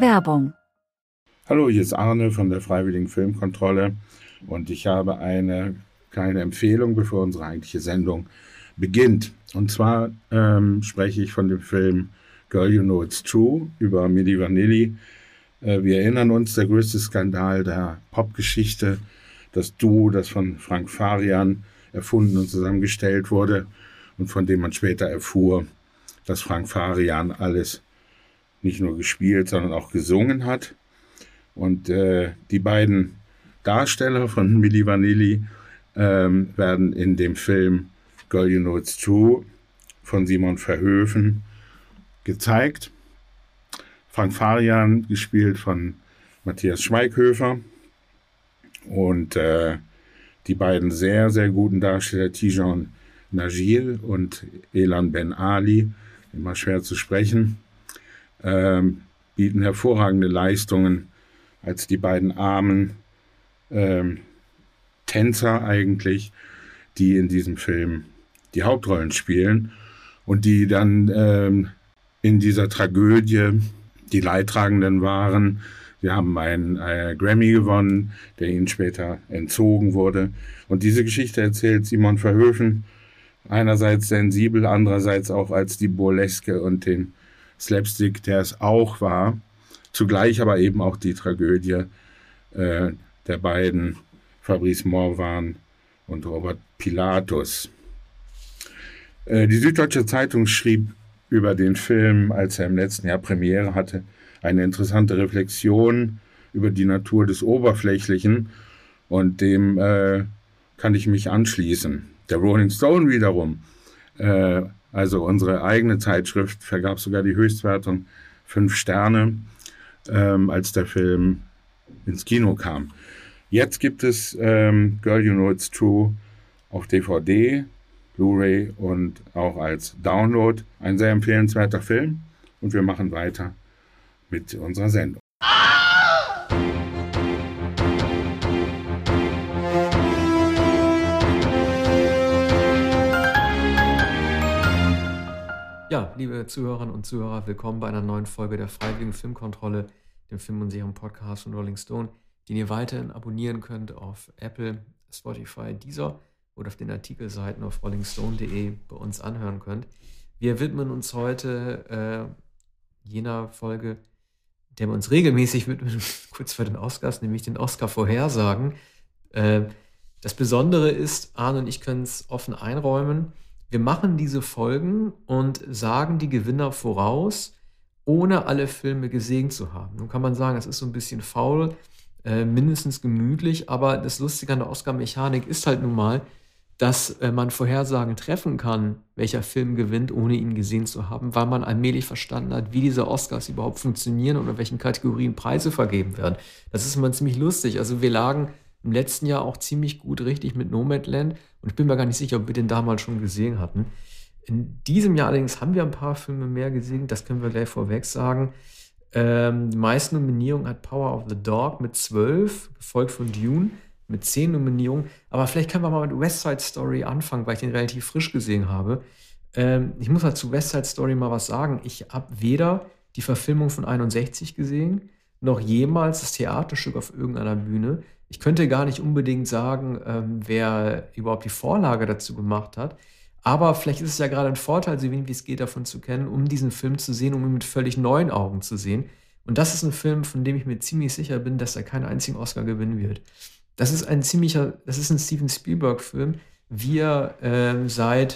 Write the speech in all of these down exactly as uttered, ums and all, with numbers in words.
Werbung. Hallo, hier ist Arne von der Freiwilligen Filmkontrolle und ich habe eine kleine Empfehlung, bevor unsere eigentliche Sendung beginnt. Und zwar ähm, spreche ich von dem Film Girl, You Know It's True über Milli Vanilli. Äh, wir erinnern uns, der größte Skandal der Popgeschichte, das Duo, das von Frank Farian erfunden und zusammengestellt wurde und von dem man später erfuhr, dass Frank Farian alles nicht nur gespielt, sondern auch gesungen hat. Und äh, die beiden Darsteller von Milli Vanilli ähm, werden in dem Film Girl, You Know It's True von Simon Verhoeven gezeigt. Frank Farian gespielt von Matthias Schweighöfer und äh, die beiden sehr, sehr guten Darsteller Tijan Najil und Elan Ben Ali, immer schwer zu sprechen, ähm, bieten hervorragende Leistungen als die beiden armen ähm, Tänzer eigentlich, die in diesem Film die Hauptrollen spielen und die dann ähm, in dieser Tragödie die Leidtragenden waren. Sie haben einen äh, Grammy gewonnen, der ihnen später entzogen wurde. Und diese Geschichte erzählt Simon Verhoeven einerseits sensibel, andererseits auch als die Burleske und den Slapstick, der es auch war. Zugleich aber eben auch die Tragödie äh, der beiden, Fabrice Morvan und Robert Pilatus. Äh, die Süddeutsche Zeitung schrieb über den Film, als er im letzten Jahr Premiere hatte, eine interessante Reflexion über die Natur des Oberflächlichen, und dem äh, kann ich mich anschließen. Der Rolling Stone wiederum, äh, also unsere eigene Zeitschrift, vergab sogar die Höchstwertung fünf Sterne, ähm, als der Film ins Kino kam. Jetzt gibt es ähm, Girl, You Know It's True auf D V D, Blu-ray und auch als Download. Ein sehr empfehlenswerter Film, und wir machen weiter mit unserer Sendung. Ja, liebe Zuhörerinnen und Zuhörer, willkommen bei einer neuen Folge der Freiwilligen Filmkontrolle, dem Film- und Serien-Podcast von Rolling Stone, den ihr weiterhin abonnieren könnt auf Apple, Spotify, Deezer oder auf den Artikelseiten auf rolling stone punkt de bei uns anhören könnt. Wir widmen uns heute äh, jener Folge, der wir uns regelmäßig widmen, kurz vor den Oscars, nämlich den Oscar-Vorhersagen. Äh, das Besondere ist, Arne und ich können es offen einräumen, wir machen diese Folgen und sagen die Gewinner voraus, ohne alle Filme gesehen zu haben. Nun kann man sagen, das ist so ein bisschen faul, äh, mindestens gemütlich, aber das Lustige an der Oscar-Mechanik ist halt nun mal, dass äh, man Vorhersagen treffen kann, welcher Film gewinnt, ohne ihn gesehen zu haben, weil man allmählich verstanden hat, wie diese Oscars überhaupt funktionieren und in welchen Kategorien Preise vergeben werden. Das ist immer ziemlich lustig. Also wir lagen im letzten Jahr auch ziemlich gut richtig mit Nomadland, und ich bin mir gar nicht sicher, ob wir den damals schon gesehen hatten. In diesem Jahr allerdings haben wir ein paar Filme mehr gesehen, das können wir gleich vorweg sagen. Ähm, die meisten Nominierungen hat Power of the Dog mit zwölf, gefolgt von Dune mit zehn Nominierungen. Aber vielleicht können wir mal mit West Side Story anfangen, weil ich den relativ frisch gesehen habe. Ähm, ich muss halt zu West Side Story mal was sagen. Ich habe weder die Verfilmung von einundsechzig gesehen, noch jemals das Theaterstück auf irgendeiner Bühne. Ich könnte gar nicht unbedingt sagen, ähm, wer überhaupt die Vorlage dazu gemacht hat. Aber vielleicht ist es ja gerade ein Vorteil, so wenig wie es geht, davon zu kennen, um diesen Film zu sehen, um ihn mit völlig neuen Augen zu sehen. Und das ist ein Film, von dem ich mir ziemlich sicher bin, dass er keinen einzigen Oscar gewinnen wird. Das ist ein ziemlicher, das ist ein Steven Spielberg-Film, wie er ähm, seit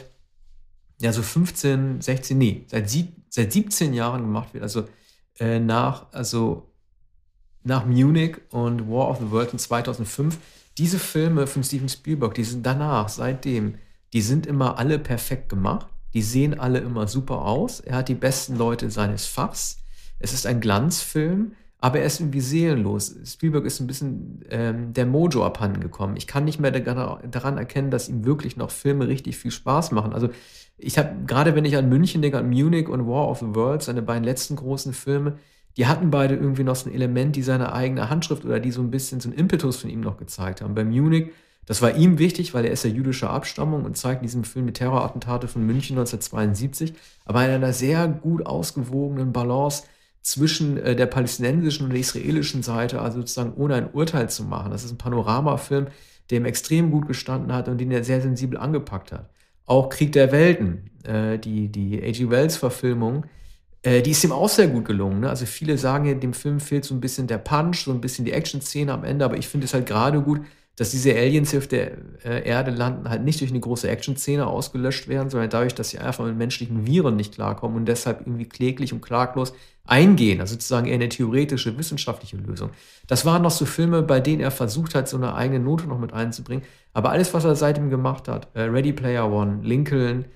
ja so fünfzehn, sechzehn, nee, seit, sieb, seit siebzehn Jahren gemacht wird. Also äh, nach, also nach Munich und War of the Worlds in zweitausendfünf. Diese Filme von Steven Spielberg, die sind danach, seitdem, die sind immer alle perfekt gemacht. Die sehen alle immer super aus. Er hat die besten Leute seines Fachs. Es ist ein Glanzfilm, aber er ist irgendwie seelenlos. Spielberg ist ein bisschen ähm, der Mojo abhanden gekommen. Ich kann nicht mehr daran erkennen, dass ihm wirklich noch Filme richtig viel Spaß machen. Also ich habe, gerade wenn ich an München denke, an Munich und War of the Worlds, seine beiden letzten großen Filme, die hatten beide irgendwie noch so ein Element, die seine eigene Handschrift oder die so ein bisschen so einen Impetus von ihm noch gezeigt haben. Bei Munich, das war ihm wichtig, weil er ist ja jüdischer Abstammung und zeigt in diesem Film die Terrorattentate von München neunzehnhundertzweiundsiebzig, aber in einer sehr gut ausgewogenen Balance zwischen äh, der palästinensischen und der israelischen Seite, also sozusagen ohne ein Urteil zu machen. Das ist ein Panoramafilm, der ihm extrem gut gestanden hat und den er sehr sensibel angepackt hat. Auch Krieg der Welten, äh, die, die H G. Wells-Verfilmung, äh, die ist ihm auch sehr gut gelungen. Ne? Also viele sagen ja, dem Film fehlt so ein bisschen der Punch, so ein bisschen die Action-Szene am Ende, aber ich finde es halt gerade gut, dass diese Aliens hier auf der äh, Erde landen, halt nicht durch eine große Action-Szene ausgelöscht werden, sondern dadurch, dass sie einfach mit menschlichen Viren nicht klarkommen und deshalb irgendwie kläglich und klaglos eingehen. Also sozusagen eher eine theoretische, wissenschaftliche Lösung. Das waren noch so Filme, bei denen er versucht hat, so eine eigene Note noch mit einzubringen. Aber alles, was er seitdem gemacht hat, äh, Ready Player One, Lincoln,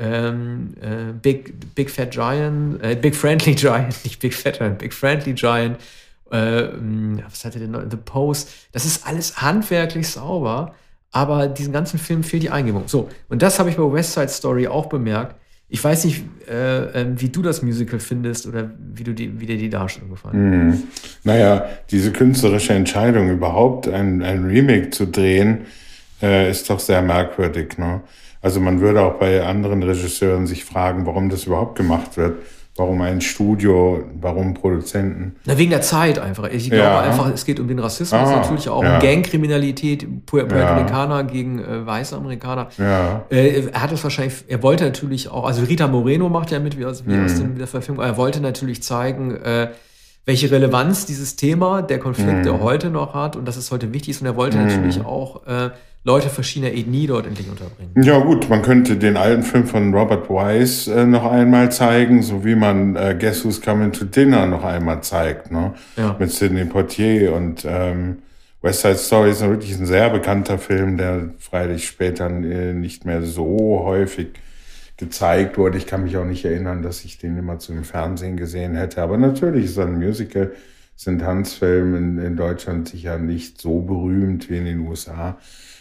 ähm, äh, Big, Big Fat Giant, äh, Big Friendly Giant, nicht Big Fat Giant, Big Friendly Giant, äh, was hatte denn noch? The Post. Das ist alles handwerklich sauber, aber diesen ganzen Film fehlt die Eingebung. So, und das habe ich bei West Side Story auch bemerkt. Ich weiß nicht, äh, wie du das Musical findest oder wie, du die, wie dir die Darstellung gefallen hat. Mhm. Naja, diese künstlerische Entscheidung, überhaupt ein, ein Remake zu drehen, äh, ist doch sehr merkwürdig. Ne? Also man würde auch bei anderen Regisseuren sich fragen, warum das überhaupt gemacht wird. Warum ein Studio, warum Produzenten? Na, wegen der Zeit einfach. Ich glaube ja. einfach, es geht um den Rassismus, ah, natürlich auch ja. um Gangkriminalität, Puerto ja. Ricaner gegen äh, weiße Amerikaner. Ja. Äh, er hat es wahrscheinlich, er wollte natürlich auch, also Rita Moreno macht ja mit, wie aus, wie mhm. aus der Verfilmung, er wollte natürlich zeigen, äh, welche Relevanz dieses Thema, der Konflikt, mhm. der heute noch hat und dass es heute wichtig ist. Und er wollte mhm. natürlich auch äh, Leute verschiedener Ethnie dort endlich unterbringen. Ja gut, man könnte den alten Film von Robert Wise äh, noch einmal zeigen, so wie man äh, Guess Who's Coming to Dinner noch einmal zeigt, ne? Ja. Mit Sidney Poitier. Und ähm, West Side Story ist wirklich ein sehr bekannter Film, der freilich später äh, nicht mehr so häufig gezeigt wurde. Ich kann mich auch nicht erinnern, dass ich den immer zum Fernsehen gesehen hätte. Aber natürlich ist ein Musical, ist ein Tanzfilm in, in Deutschland sicher nicht so berühmt wie in den U S A.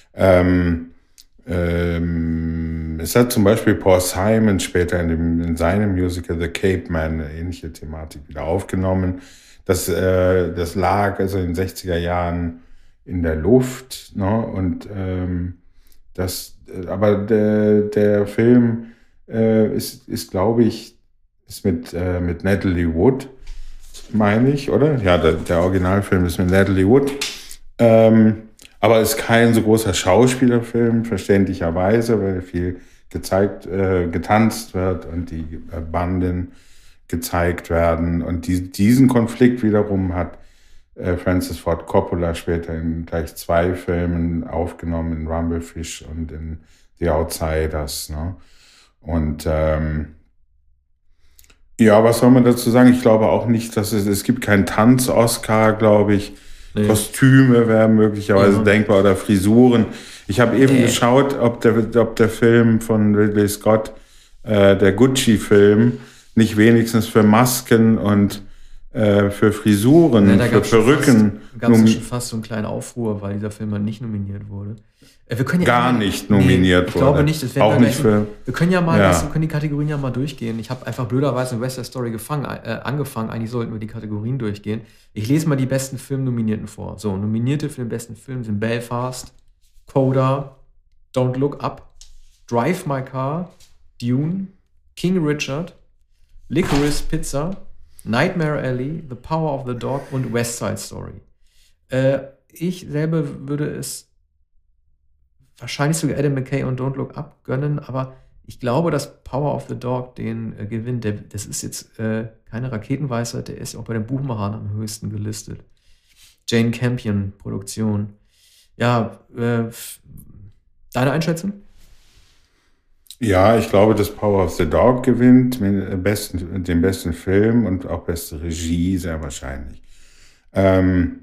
Ähm, ähm, es hat zum Beispiel Paul Simon später in, dem, in seinem Musical The Cape Man eine ähnliche Thematik wieder aufgenommen. Das, äh, das lag also in den sechziger Jahren in der Luft, ne? Und ähm, das, aber der, der Film äh, ist, ist glaube ich, ist mit, äh, mit Natalie Wood, meine ich, oder? Ja, der, der Originalfilm ist mit Natalie Wood. Ähm, Aber es ist kein so großer Schauspielerfilm, verständlicherweise, weil viel gezeigt, äh, getanzt wird und die äh, Banden gezeigt werden. Und die, diesen Konflikt wiederum hat äh, Francis Ford Coppola später in gleich zwei Filmen aufgenommen, in Rumblefish und in The Outsiders. Ne? Und ähm, ja, was soll man dazu sagen? Ich glaube auch nicht, dass es, es gibt keinen Tanz-Oscar, glaube ich. Nee. Kostüme wären möglicherweise ja. denkbar oder Frisuren. Ich habe eben nee. geschaut, ob der, ob der Film von Ridley Scott, äh, der Gucci-Film, nicht wenigstens für Masken und äh, für Frisuren, ja, für Perücken. Da gab es schon fast so einen kleinen Aufruhr, weil dieser Film dann nicht nominiert wurde. Wir können ja Gar immer, nicht nominiert nee, ich wurde. Ich glaube nicht. Das auch nicht für, wir können ja mal, ja. das, wir können die Kategorien ja mal durchgehen. Ich habe einfach blöderweise in West Side Story gefangen, äh, angefangen. Eigentlich sollten wir die Kategorien durchgehen. Ich lese mal die besten Filmnominierten vor. So, Nominierte für den besten Film sind Belfast, Coda, Don't Look Up, Drive My Car, Dune, King Richard, Licorice Pizza, Nightmare Alley, The Power of the Dog und West Side Story. Äh, ich selber würde es wahrscheinlich sogar Adam McKay und Don't Look Up gönnen, aber ich glaube, dass Power of the Dog den äh, gewinnt. Der, das ist jetzt äh, keine Raketenweisheit, der ist auch bei den Buchmachern am höchsten gelistet. Jane Campion Produktion. Ja, äh, deine Einschätzung? Ja, ich glaube, dass Power of the Dog gewinnt, mit besten, den besten Film und auch beste Regie, sehr wahrscheinlich. Ähm,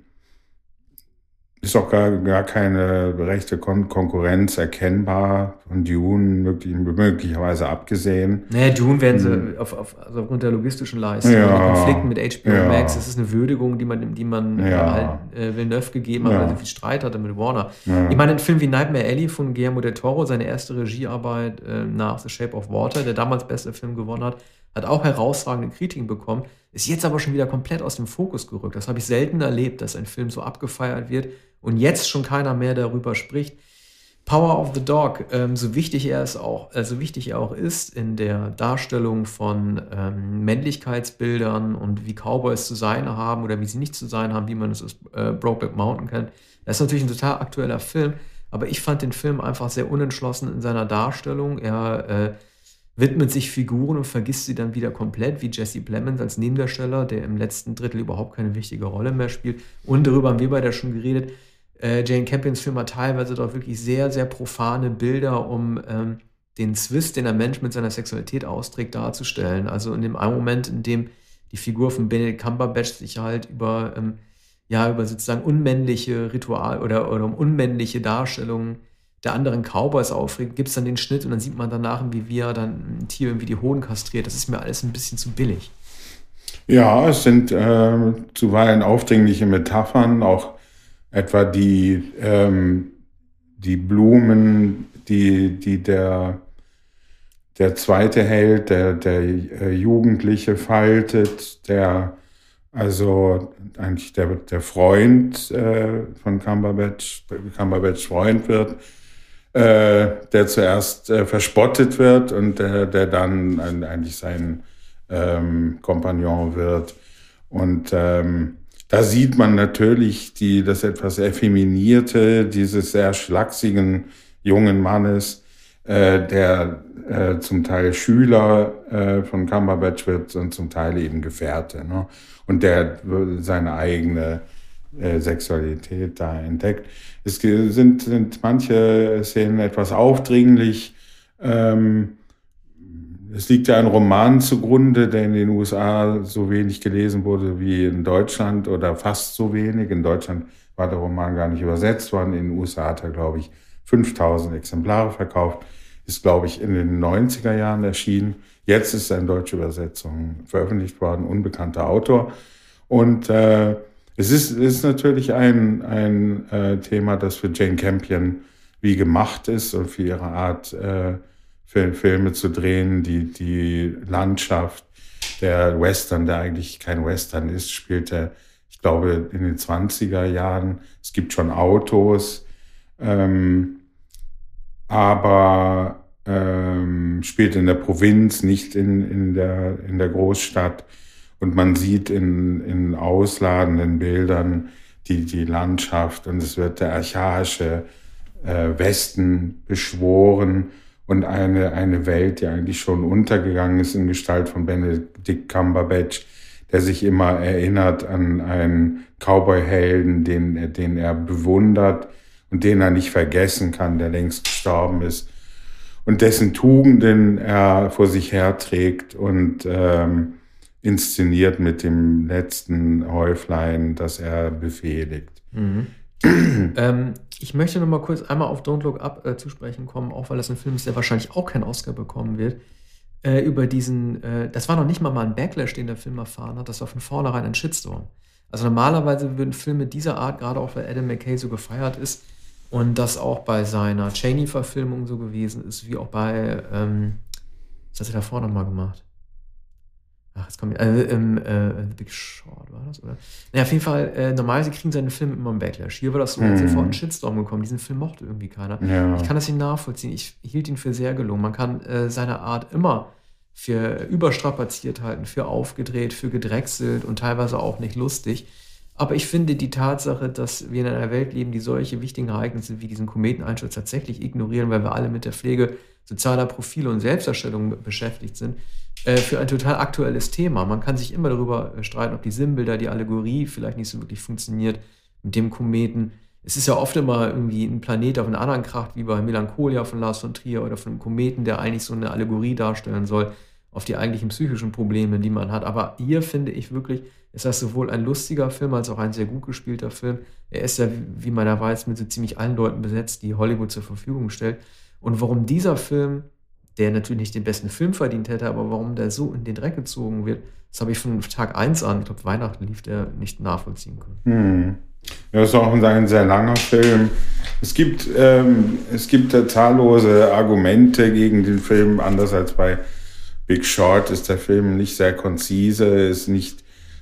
ist auch gar, gar keine rechte Kon- Konkurrenz erkennbar von Dune möglich, möglicherweise abgesehen. Naja, Dune werden sie hm. auf, auf, also aufgrund der logistischen Leistung, ja, die Konflikten mit H B O ja. Max, das ist eine Würdigung, die man, die man ja. halt, äh, Villeneuve gegeben hat, ja. weil er viel Streit hatte mit Warner. Ja. Ich meine, ein Film wie Nightmare Alley von Guillermo del Toro, seine erste Regiearbeit äh, nach The Shape of Water, der damals beste Film gewonnen hat, hat auch herausragende Kritiken bekommen, ist jetzt aber schon wieder komplett aus dem Fokus gerückt. Das habe ich selten erlebt, dass ein Film so abgefeiert wird und jetzt schon keiner mehr darüber spricht. Power of the Dog, ähm, so wichtig er es auch, äh, so wichtig er auch ist in der Darstellung von ähm, Männlichkeitsbildern und wie Cowboys zu sein haben oder wie sie nicht zu sein haben, wie man es aus äh, Brokeback Mountain kennt. Das ist natürlich ein total aktueller Film, aber ich fand den Film einfach sehr unentschlossen in seiner Darstellung. Er äh, widmet sich Figuren und vergisst sie dann wieder komplett, wie Jesse Plemons als Nebendarsteller, der im letzten Drittel überhaupt keine wichtige Rolle mehr spielt. Und darüber haben wir beide schon geredet. Äh, Jane Campions Film hat teilweise doch wirklich sehr, sehr profane Bilder, um ähm, den Zwist, den ein Mensch mit seiner Sexualität austrägt, darzustellen. Also in dem einen Moment, in dem die Figur von Benedict Cumberbatch sich halt über, ähm, ja, über sozusagen unmännliche Ritual oder, oder um unmännliche Darstellungen der anderen Cowboys aufregt, gibt es dann den Schnitt und dann sieht man danach, wie wir dann ein Tier irgendwie die Hoden kastriert. Das ist mir alles ein bisschen zu billig. Ja, es sind äh, zuweilen aufdringliche Metaphern, auch etwa die, ähm, die Blumen, die, die der, der zweite Held, der, der äh, Jugendliche faltet, der also eigentlich der, der Freund äh, von Cumberbatch, Cumberbatch Freund wird, äh, der zuerst äh, verspottet wird und der, der dann ein, eigentlich sein ähm, Kompagnon wird. Und ähm, da sieht man natürlich die, das etwas Effeminierte dieses sehr schlachsigen jungen Mannes, äh, der äh, zum Teil Schüler äh, von Cumberbatch wird und zum Teil eben Gefährte, ne? Und der seine eigene äh, Sexualität da entdeckt. Es sind, sind manche Szenen etwas aufdringlich. Ähm, Es liegt ja ein Roman zugrunde, der in den U S A so wenig gelesen wurde wie in Deutschland oder fast so wenig. In Deutschland war der Roman gar nicht übersetzt worden. In den U S A hat er, glaube ich, fünftausend Exemplare verkauft. Ist, glaube ich, in den neunziger Jahren erschienen. Jetzt ist er in deutscher Übersetzung veröffentlicht worden, unbekannter Autor. Und äh, es ist, ist natürlich ein, ein äh, Thema, das für Jane Campion wie gemacht ist und für ihre Art, äh, Filme zu drehen, die, die Landschaft, der Western, der eigentlich kein Western ist, spielt er, ich glaube, in den zwanziger Jahren. Es gibt schon Autos, ähm, aber ähm, spielt in der Provinz, nicht in, in, der, in der Großstadt. Und man sieht in, in ausladenden Bildern die, die Landschaft und es wird der archaische äh, Westen beschworen. Und eine, eine Welt, die eigentlich schon untergegangen ist in Gestalt von Benedict Cumberbatch, der sich immer erinnert an einen Cowboy-Helden, den, den er bewundert und den er nicht vergessen kann, der längst gestorben ist. Und dessen Tugenden er vor sich herträgt und ähm, inszeniert mit dem letzten Häuflein, das er befehligt. Mhm. ähm, ich möchte noch mal kurz einmal auf Don't Look Up äh, zu sprechen kommen, auch weil das ein Film ist, der wahrscheinlich auch keinen Oscar bekommen wird. Äh, über diesen, äh, das war noch nicht mal mal ein Backlash, den der Film erfahren hat, das war von vornherein ein Shitstorm. Also normalerweise würden Filme dieser Art, gerade auch weil Adam McKay so gefeiert ist und das auch bei seiner Chaney-Verfilmung so gewesen ist, wie auch bei, ähm, was hat er davor noch mal gemacht? Ach, jetzt kommt äh, ähm, äh, The Big Short, war das, oder? Naja, auf jeden Fall, äh, normalerweise kriegen seine Filme immer einen Backlash. Hier war das so, als Mhm. sofort ein Shitstorm gekommen. Diesen Film mochte irgendwie keiner. Ja. Ich kann das nicht nachvollziehen. Ich hielt ihn für sehr gelungen. Man kann äh, seine Art immer für überstrapaziert halten, für aufgedreht, für gedrechselt und teilweise auch nicht lustig. Aber ich finde die Tatsache, dass wir in einer Welt leben, die solche wichtigen Ereignisse wie diesen Kometeneinsturz tatsächlich ignorieren, weil wir alle mit der Pflege sozialer Profile und Selbstdarstellung beschäftigt sind, äh, für ein total aktuelles Thema. Man kann sich immer darüber äh, streiten, ob die Sinnbilder, die Allegorie vielleicht nicht so wirklich funktioniert mit dem Kometen. Es ist ja oft immer irgendwie ein Planet auf einen anderen kracht, wie bei Melancholia von Lars von Trier oder von einem Kometen, der eigentlich so eine Allegorie darstellen soll auf die eigentlichen psychischen Probleme, die man hat. Aber hier finde ich wirklich, ist das sowohl ein lustiger Film als auch ein sehr gut gespielter Film. Er ist ja, wie man ja weiß, mit so ziemlich allen Leuten besetzt, die Hollywood zur Verfügung stellt. Und warum dieser Film, der natürlich nicht den besten Film verdient hätte, aber warum der so in den Dreck gezogen wird, das habe ich von Tag eins an, ich glaube Weihnachten lief, der nicht nachvollziehen können. Hm. Ja, das ist auch ein sehr langer Film. Es gibt, ähm, es gibt äh, zahllose Argumente gegen den Film, anders als bei Big Short ist der Film nicht sehr konzise, ist nicht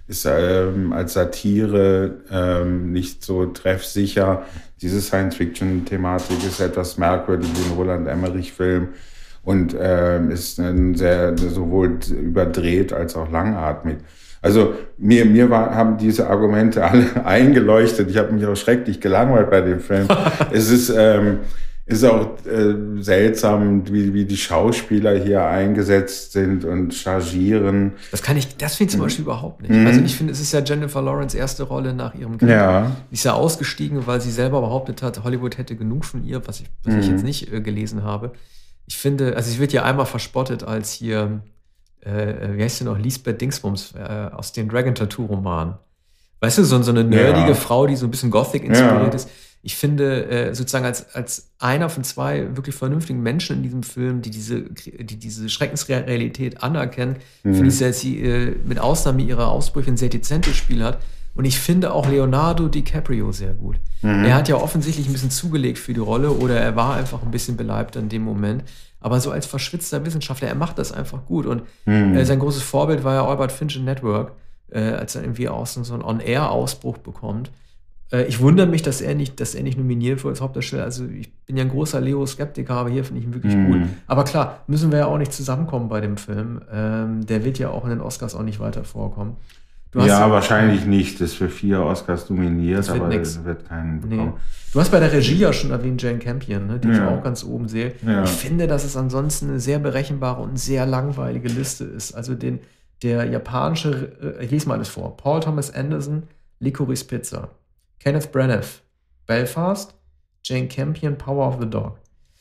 ist ähm, als Satire ähm, nicht so treffsicher. Diese Science-Fiction-Thematik ist etwas merkwürdig wie ein Roland Emmerich-Film und ähm, ist ein sehr sowohl überdreht als auch langatmig. Also mir, mir war, haben diese Argumente alle eingeleuchtet. Ich habe mich auch schrecklich gelangweilt bei dem Film. Es ist, ähm, ist auch äh, seltsam, wie, wie die Schauspieler hier eingesetzt sind und chargieren. Das kann ich, das finde ich zum Beispiel mhm. überhaupt nicht. Also ich finde, es ist ja Jennifer Lawrence' erste Rolle nach ihrem Kind. Ja. Die ist ja ausgestiegen, weil sie selber behauptet hat, Hollywood hätte genug von ihr, was ich, was mhm. ich jetzt nicht äh, gelesen habe. Ich finde, also sie wird ja einmal verspottet als hier Äh, wie heißt sie noch, Lisbeth Dingsbums äh, aus den Dragon-Tattoo-Romanen. Weißt du, so, so eine nerdige ja. Frau, die so ein bisschen Gothic inspiriert ja. ist. Ich finde, äh, sozusagen als, als einer von zwei wirklich vernünftigen Menschen in diesem Film, die diese, die diese Schreckensrealität anerkennen, mhm. finde ich, dass sie äh, mit Ausnahme ihrer Ausbrüche ein sehr dezentes Spiel hat. Und ich finde auch Leonardo DiCaprio sehr gut. Mhm. Er hat ja offensichtlich ein bisschen zugelegt für die Rolle oder er war einfach ein bisschen beleibt in dem Moment. Aber so als verschwitzter Wissenschaftler, er macht das einfach gut. Und mhm. äh, sein großes Vorbild war ja Albert Finch in Network, äh, als er irgendwie aus so einen On-Air-Ausbruch bekommt. Äh, ich wundere mich, dass er nicht, dass er nicht nominiert wurde als Hauptdarsteller. Also ich bin ja ein großer Leo-Skeptiker, aber hier finde ich ihn wirklich mhm. gut. Aber klar, müssen wir ja auch nicht zusammenkommen bei dem Film. Ähm, der wird ja auch in den Oscars auch nicht weiter vorkommen. Du hast ja, wahrscheinlich nicht. Das ist für vier Oscars nominiert, aber es wird keinen bekommen. Nee. Du hast bei der Regie ja schon erwähnt Jane Campion, ne, die ja. ich auch ganz oben sehe. Ja. Ich finde, dass es ansonsten eine sehr berechenbare und sehr langweilige Liste ist. Also den, der japanische, ich lese mal alles vor. Paul Thomas Anderson, Licorice Pizza. Kenneth Branagh, Belfast. Jane Campion, Power of the Dog.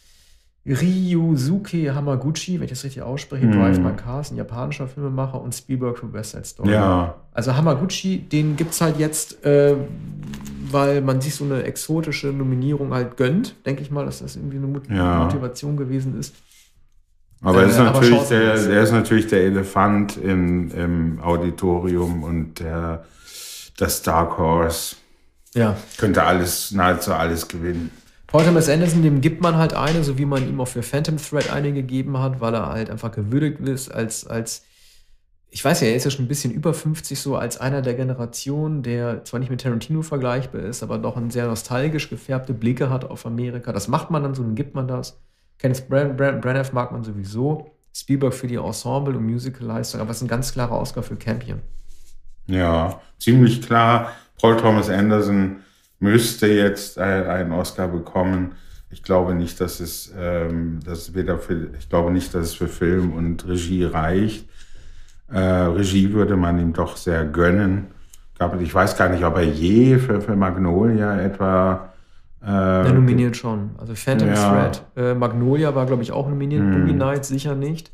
Ryusuke Hamaguchi, wenn ich das richtig ausspreche, mm. Drive My Cars, ein japanischer Filmemacher, und Spielberg für West Side Story. Ja. Also Hamaguchi, den gibt es halt jetzt, äh, weil man sich so eine exotische Nominierung halt gönnt, denke ich mal, dass das irgendwie eine Mut- ja. Motivation gewesen ist. Aber, äh, ist natürlich aber der, der ist natürlich der Elefant im, im Auditorium und der, das Dark Horse. Ja. Könnte alles, nahezu alles gewinnen. Paul Thomas Anderson, dem gibt man halt eine, so wie man ihm auch für Phantom Thread eine gegeben hat, weil er halt einfach gewürdigt ist als, als ich weiß ja, er ist ja schon ein bisschen über fünfzig, so als einer der Generation, der zwar nicht mit Tarantino vergleichbar ist, aber doch ein sehr nostalgisch gefärbte Blicke hat auf Amerika. Das macht man dann so, dann gibt man das. Kenneth Branagh mag man sowieso. Spielberg für die Ensemble- und Musical-Leistung, aber es ist ein ganz klarer Oscar für Campion. Ja, ziemlich klar. Paul Thomas Anderson müsste jetzt einen Oscar bekommen. Ich glaube nicht, dass es, ähm, dass weder für, ich glaube nicht, dass es für Film und Regie reicht. Äh, Regie würde man ihm doch sehr gönnen. Ich weiß gar nicht, ob er je für, für Magnolia etwa äh, er nominiert schon. Also Phantom ja. Thread. Äh, Magnolia war, glaube ich, auch nominiert. Hm. Boogie Nights sicher nicht.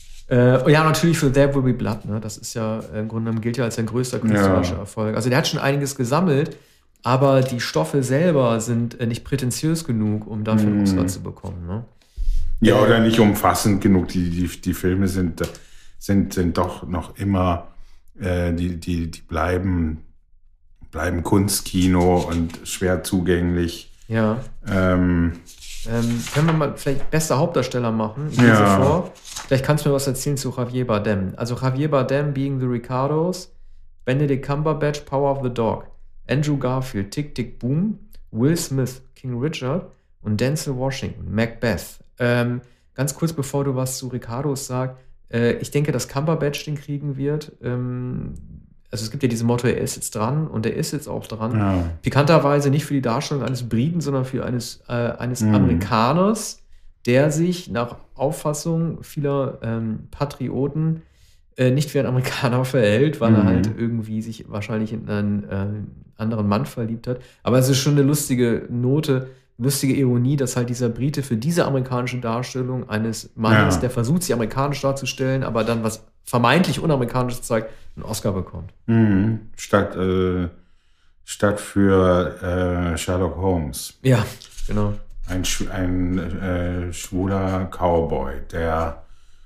Äh, ja, natürlich für There Will Be Blood. Ne? Das ist ja im Grunde genommen gilt ja als sein größter künstlerischer ja. Erfolg. Also der hat schon einiges gesammelt. Aber die Stoffe selber sind nicht prätentiös genug, um dafür einen Oscar zu bekommen. Ne? Ja, oder nicht umfassend genug. Die, die, die Filme sind, sind, sind doch noch immer, äh, die, die, die bleiben, bleiben Kunstkino und schwer zugänglich. Ja. Ähm, ähm, können wir mal vielleicht bester Hauptdarsteller machen? Ich lese ja. vor. Vielleicht kannst du mir was erzählen zu Javier Bardem. Also Javier Bardem, Being the Ricardos, Benedict Cumberbatch, Power of the Dog. Andrew Garfield, Tick, Tick, Boom, Will Smith, King Richard und Denzel Washington, Macbeth. Ähm, ganz kurz, bevor du was zu Ricardos sagst, äh, ich denke, dass Cumberbatch den kriegen wird. Ähm, also es gibt ja dieses Motto, er ist jetzt dran und er ist jetzt auch dran. Ja. Pikanterweise nicht für die Darstellung eines Briten, sondern für eines, äh, eines mhm. Amerikaners, der sich nach Auffassung vieler ähm, Patrioten nicht wie ein Amerikaner verhält, weil mhm. er halt irgendwie sich wahrscheinlich in einen äh, anderen Mann verliebt hat. Aber es ist schon eine lustige Note, lustige Ironie, dass halt dieser Brite für diese amerikanische Darstellung eines Mannes, ja. der versucht, sich amerikanisch darzustellen, aber dann was vermeintlich Unamerikanisches zeigt, einen Oscar bekommt. Mhm. Statt, äh, statt für äh, Sherlock Holmes. Ja, genau. Ein, ein äh, schwuler Cowboy, der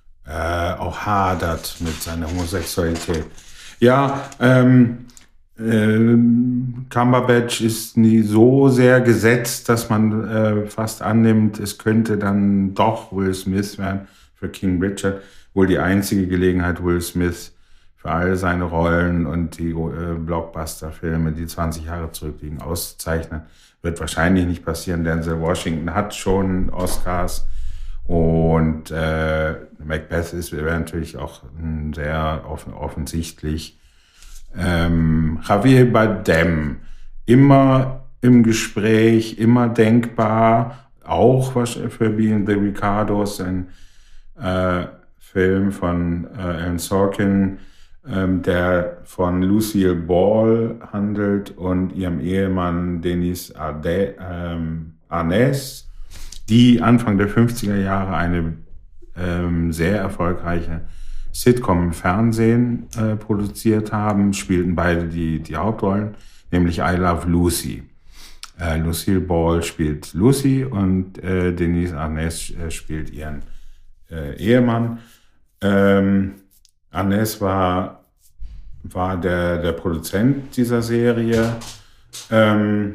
Äh, auch hadert mit seiner Homosexualität. Ja, ähm, äh, Cumberbatch ist nie so sehr gesetzt, dass man äh, fast annimmt, es könnte dann doch Will Smith werden für King Richard. Wohl die einzige Gelegenheit, Will Smith für all seine Rollen und die äh, Blockbuster-Filme, die zwanzig Jahre zurückliegen, auszuzeichnen. Wird wahrscheinlich nicht passieren. Denzel Washington hat schon Oscars und äh, Macbeth ist wäre natürlich auch sehr offen, offensichtlich. Ähm, Javier Bardem, immer im Gespräch, immer denkbar, auch was für Being the Ricardos, ein äh, Film von äh, Aaron Sorkin, ähm, der von Lucille Ball handelt und ihrem Ehemann Denis Arde, ähm, Arnaz, die Anfang der fünfziger Jahre eine ähm, sehr erfolgreiche Sitcom im Fernsehen äh, produziert haben, spielten beide die, die Hauptrollen, nämlich I Love Lucy. Äh, Lucille Ball spielt Lucy und äh, Denise Arnaz äh, spielt ihren äh, Ehemann. Ähm, Arnaz war, war der, der Produzent dieser Serie ähm,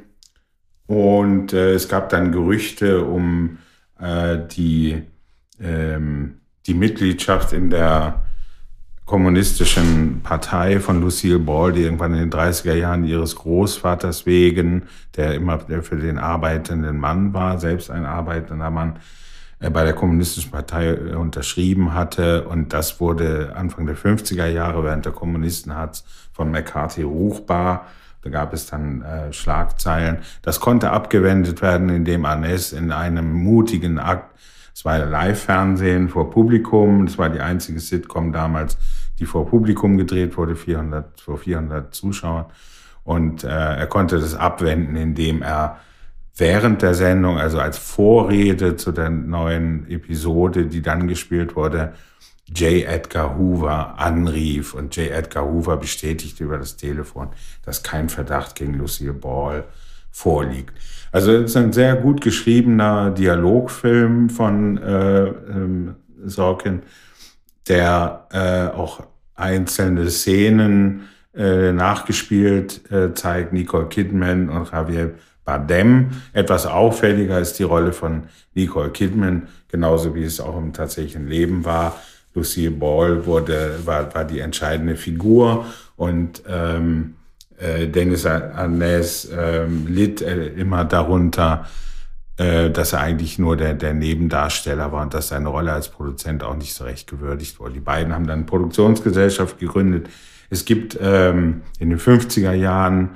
und äh, es gab dann Gerüchte um äh, die, ähm, die Mitgliedschaft in der kommunistischen Partei von Lucille Ball, die irgendwann in den dreißiger Jahren ihres Großvaters wegen, der immer für den arbeitenden Mann war, selbst ein arbeitender Mann, bei der kommunistischen Partei unterschrieben hatte. Und das wurde Anfang der fünfziger Jahre während der Kommunistenharz von McCarthy ruchbar. Da gab es dann äh, Schlagzeilen. Das konnte abgewendet werden, indem Arnaz in einem mutigen Akt, es war Live-Fernsehen vor Publikum, es war die einzige Sitcom damals, die vor Publikum gedreht wurde, vierhundert, vor vierhundert Zuschauern. Und äh, er konnte das abwenden, indem er während der Sendung, also als Vorrede zu der neuen Episode, die dann gespielt wurde, J. Edgar Hoover anrief. Und J. Edgar Hoover bestätigte über das Telefon, dass kein Verdacht gegen Lucille Ball vorliegt. Also es ist ein sehr gut geschriebener Dialogfilm von äh, ähm, Sorkin, der äh, auch einzelne Szenen äh, nachgespielt äh, zeigt. Nicole Kidman und Javier Bardem. Etwas auffälliger ist die Rolle von Nicole Kidman, genauso wie es auch im tatsächlichen Leben war. Lucille Ball wurde, war, war die entscheidende Figur und ähm, äh, Dennis Arnaz ähm, litt äh, immer darunter, äh, dass er eigentlich nur der, der Nebendarsteller war und dass seine Rolle als Produzent auch nicht so recht gewürdigt wurde. Die beiden haben dann eine Produktionsgesellschaft gegründet. Es gibt ähm, in den fünfziger Jahren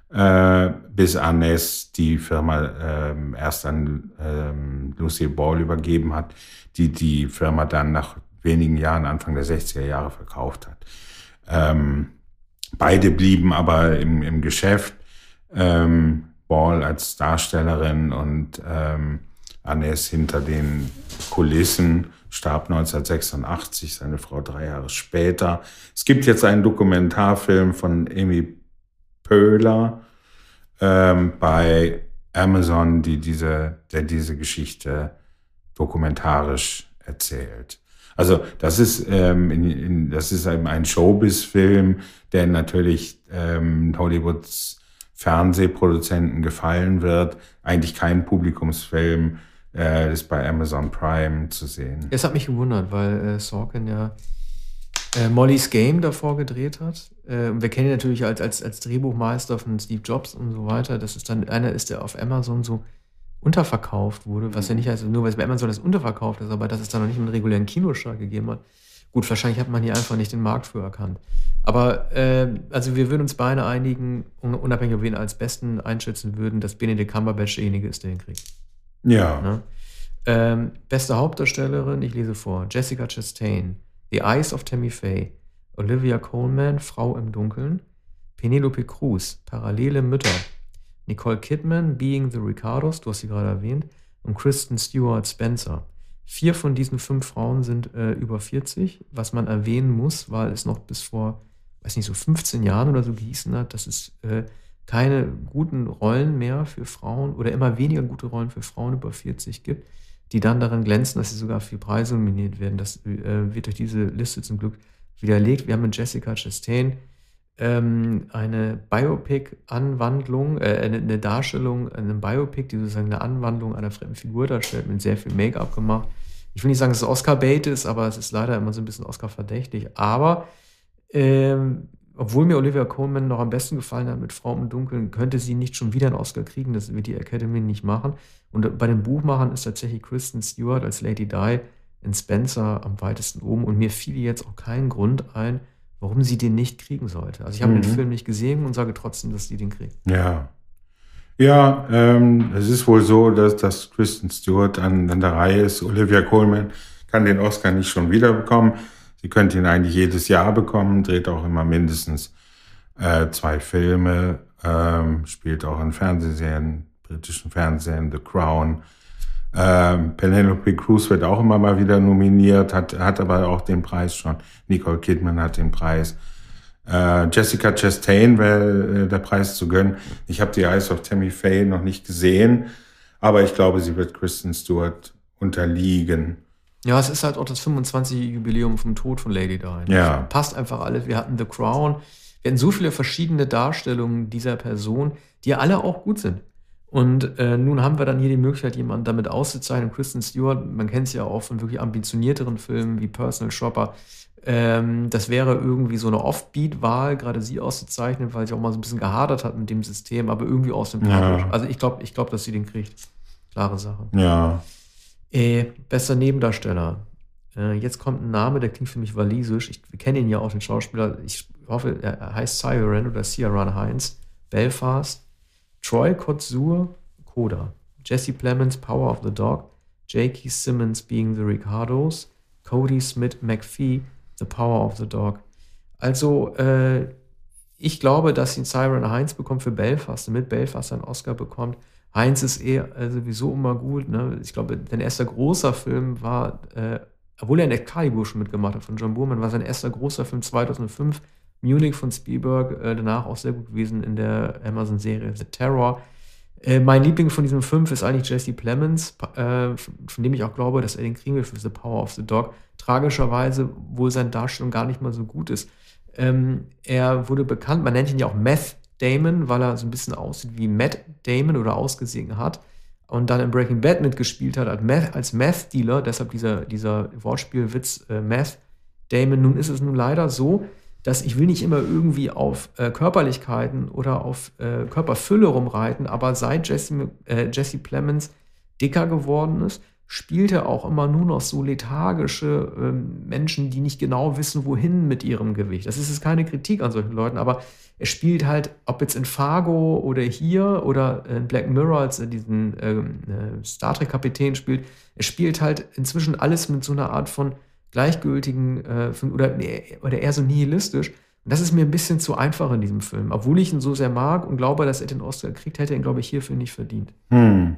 äh, bis Arnaz die Firma ähm, erst an ähm, Lucille Ball übergeben hat, die die Firma dann nach wenigen Jahren, Anfang der sechziger Jahre, verkauft hat. Ähm, beide blieben aber im, im Geschäft. Ähm, Ball als Darstellerin und ähm, Arnaz hinter den Kulissen, starb neunzehnhundertsechsundachtzig, seine Frau drei Jahre später. Es gibt jetzt einen Dokumentarfilm von Amy Poehler ähm, bei Amazon, die diese, der diese Geschichte dokumentarisch erzählt. Also das ist ähm, in, in, das ist ein, ein Showbiz-Film, der natürlich ähm, Hollywoods Fernsehproduzenten gefallen wird. Eigentlich kein Publikumsfilm, äh, ist bei Amazon Prime zu sehen. Es hat mich gewundert, weil äh, Sorkin ja äh, Molly's Game davor gedreht hat. Äh, wir kennen ihn natürlich als, als, als Drehbuchmeister von Steve Jobs und so weiter. Das ist dann einer ist, der auf Amazon so unterverkauft wurde, was ja nicht heißt, nur weil es bei Amazon das unterverkauft ist, aber dass es da noch nicht einen regulären Kinostart gegeben hat. Gut, wahrscheinlich hat man hier einfach nicht den Markt für erkannt. Aber äh, also wir würden uns beide einigen, unabhängig, ob wir ihn als Besten einschätzen würden, dass Benedict Cumberbatch derjenige ist, der ihn kriegt. Ja. Ne? Ähm, beste Hauptdarstellerin, ich lese vor, Jessica Chastain, The Eyes of Tammy Faye, Olivia Colman, Frau im Dunkeln, Penelope Cruz, Parallele Mütter, Nicole Kidman, Being the Ricardos, du hast sie gerade erwähnt, und Kristen Stewart Spencer. Vier von diesen fünf Frauen sind äh, über vierzig, was man erwähnen muss, weil es noch bis vor, weiß nicht, so fünfzehn Jahren oder so gehießen hat, dass es äh, keine guten Rollen mehr für Frauen oder immer weniger gute Rollen für Frauen über vierzig gibt, die dann darin glänzen, dass sie sogar für Preise nominiert werden. Das äh, wird durch diese Liste zum Glück widerlegt. Wir haben mit Jessica Chastain ähm, eine Biopic-Anwandlung, äh, eine, eine Darstellung, eine Biopic, die sozusagen eine Anwandlung einer fremden Figur darstellt, mit sehr viel Make-up gemacht. Ich will nicht sagen, dass es Oscar-Bait ist, aber es ist leider immer so ein bisschen Oscar-verdächtig. Aber Ähm, obwohl mir Olivia Colman noch am besten gefallen hat mit Frau im Dunkeln, könnte sie nicht schon wieder einen Oscar kriegen. Das wird die Academy nicht machen. Und bei den Buchmachern ist tatsächlich Kristen Stewart als Lady Di in Spencer am weitesten oben. Und mir fiel jetzt auch kein Grund ein, warum sie den nicht kriegen sollte. Also ich habe Mhm. den Film nicht gesehen und sage trotzdem, dass sie den kriegt. Ja. Ja, ähm, es ist wohl so, dass, dass Kristen Stewart an, an der Reihe ist. Olivia Colman kann den Oscar nicht schon wieder bekommen. Sie könnte ihn eigentlich jedes Jahr bekommen, dreht auch immer mindestens äh, zwei Filme, ähm, spielt auch in Fernsehserien, britischen Fernsehen, The Crown. Ähm, Penelope Cruz wird auch immer mal wieder nominiert, hat, hat aber auch den Preis schon. Nicole Kidman hat den Preis. Äh, Jessica Chastain wäre äh, der Preis zu gönnen. Ich habe die Eyes of Tammy Faye noch nicht gesehen, aber ich glaube, sie wird Kristen Stewart unterliegen. Ja, es ist halt auch das fünfundzwanzigste Jubiläum vom Tod von Lady Di. Ja. Das passt einfach alles. Wir hatten The Crown. Wir hatten so viele verschiedene Darstellungen dieser Person, die ja alle auch gut sind. Und äh, nun haben wir dann hier die Möglichkeit, jemanden damit auszuzeichnen. Kristen Stewart, man kennt sie ja auch von wirklich ambitionierteren Filmen wie Personal Shopper. Ähm, das wäre irgendwie so eine Offbeat-Wahl, gerade sie auszuzeichnen, weil sie auch mal so ein bisschen gehadert hat mit dem System, aber irgendwie auch sympathisch. Ja. Also ich glaube, ich glaub, dass sie den kriegt. Klare Sache. Ja. Äh, bester Nebendarsteller. Äh, jetzt kommt ein Name, der klingt für mich walisisch. Ich, wir kennen ihn ja auch, den Schauspieler. Ich hoffe, er heißt Ciaran oder Ciaran Hinds. Belfast. Troy Kotsur, Coda. Jesse Plemons, Power of the Dog. J K. Simmons, Being the Ricardos. Cody Smith McPhee, The Power of the Dog. Also, äh, ich glaube, dass ihn Ciaran Hinds bekommt für Belfast, damit Belfast einen Oscar bekommt. Hinds ist eh äh, sowieso immer gut. Ne? Ich glaube, sein erster großer Film war, äh, obwohl er in Excalibur schon mitgemacht hat von John Boorman, war sein erster großer Film zweitausendfünf, Munich von Spielberg, äh, danach auch sehr gut gewesen in der Amazon-Serie The Terror. Äh, mein Liebling von diesem Film ist eigentlich Jesse Plemons, äh, von dem ich auch glaube, dass er den kriegen will für The Power of the Dog. Tragischerweise, wohl seine Darstellung gar nicht mal so gut ist. Ähm, er wurde bekannt, man nennt ihn ja auch Meth Damon, weil er so ein bisschen aussieht wie Matt Damon oder ausgesehen hat und dann in Breaking Bad mitgespielt hat als Meth, als Meth-Dealer, deshalb dieser, dieser Wortspielwitz äh, Meth Damon. Nun ist es nun leider so, dass ich will nicht immer irgendwie auf äh, Körperlichkeiten oder auf äh, Körperfülle rumreiten, aber seit Jesse, äh, Jesse Plemons dicker geworden ist, spielt er auch immer nur noch so lethargische ähm, Menschen, die nicht genau wissen, wohin mit ihrem Gewicht. Das ist jetzt keine Kritik an solchen Leuten, aber er spielt halt, ob jetzt in Fargo oder hier oder in Black Mirror, als er diesen ähm, äh, Star Trek-Kapitän spielt, er spielt halt inzwischen alles mit so einer Art von gleichgültigen äh, oder, oder eher so nihilistisch. Und das ist mir ein bisschen zu einfach in diesem Film. Obwohl ich ihn so sehr mag und glaube, dass er den Oscar kriegt, hätte er ihn, glaube ich, hierfür nicht verdient. Hm.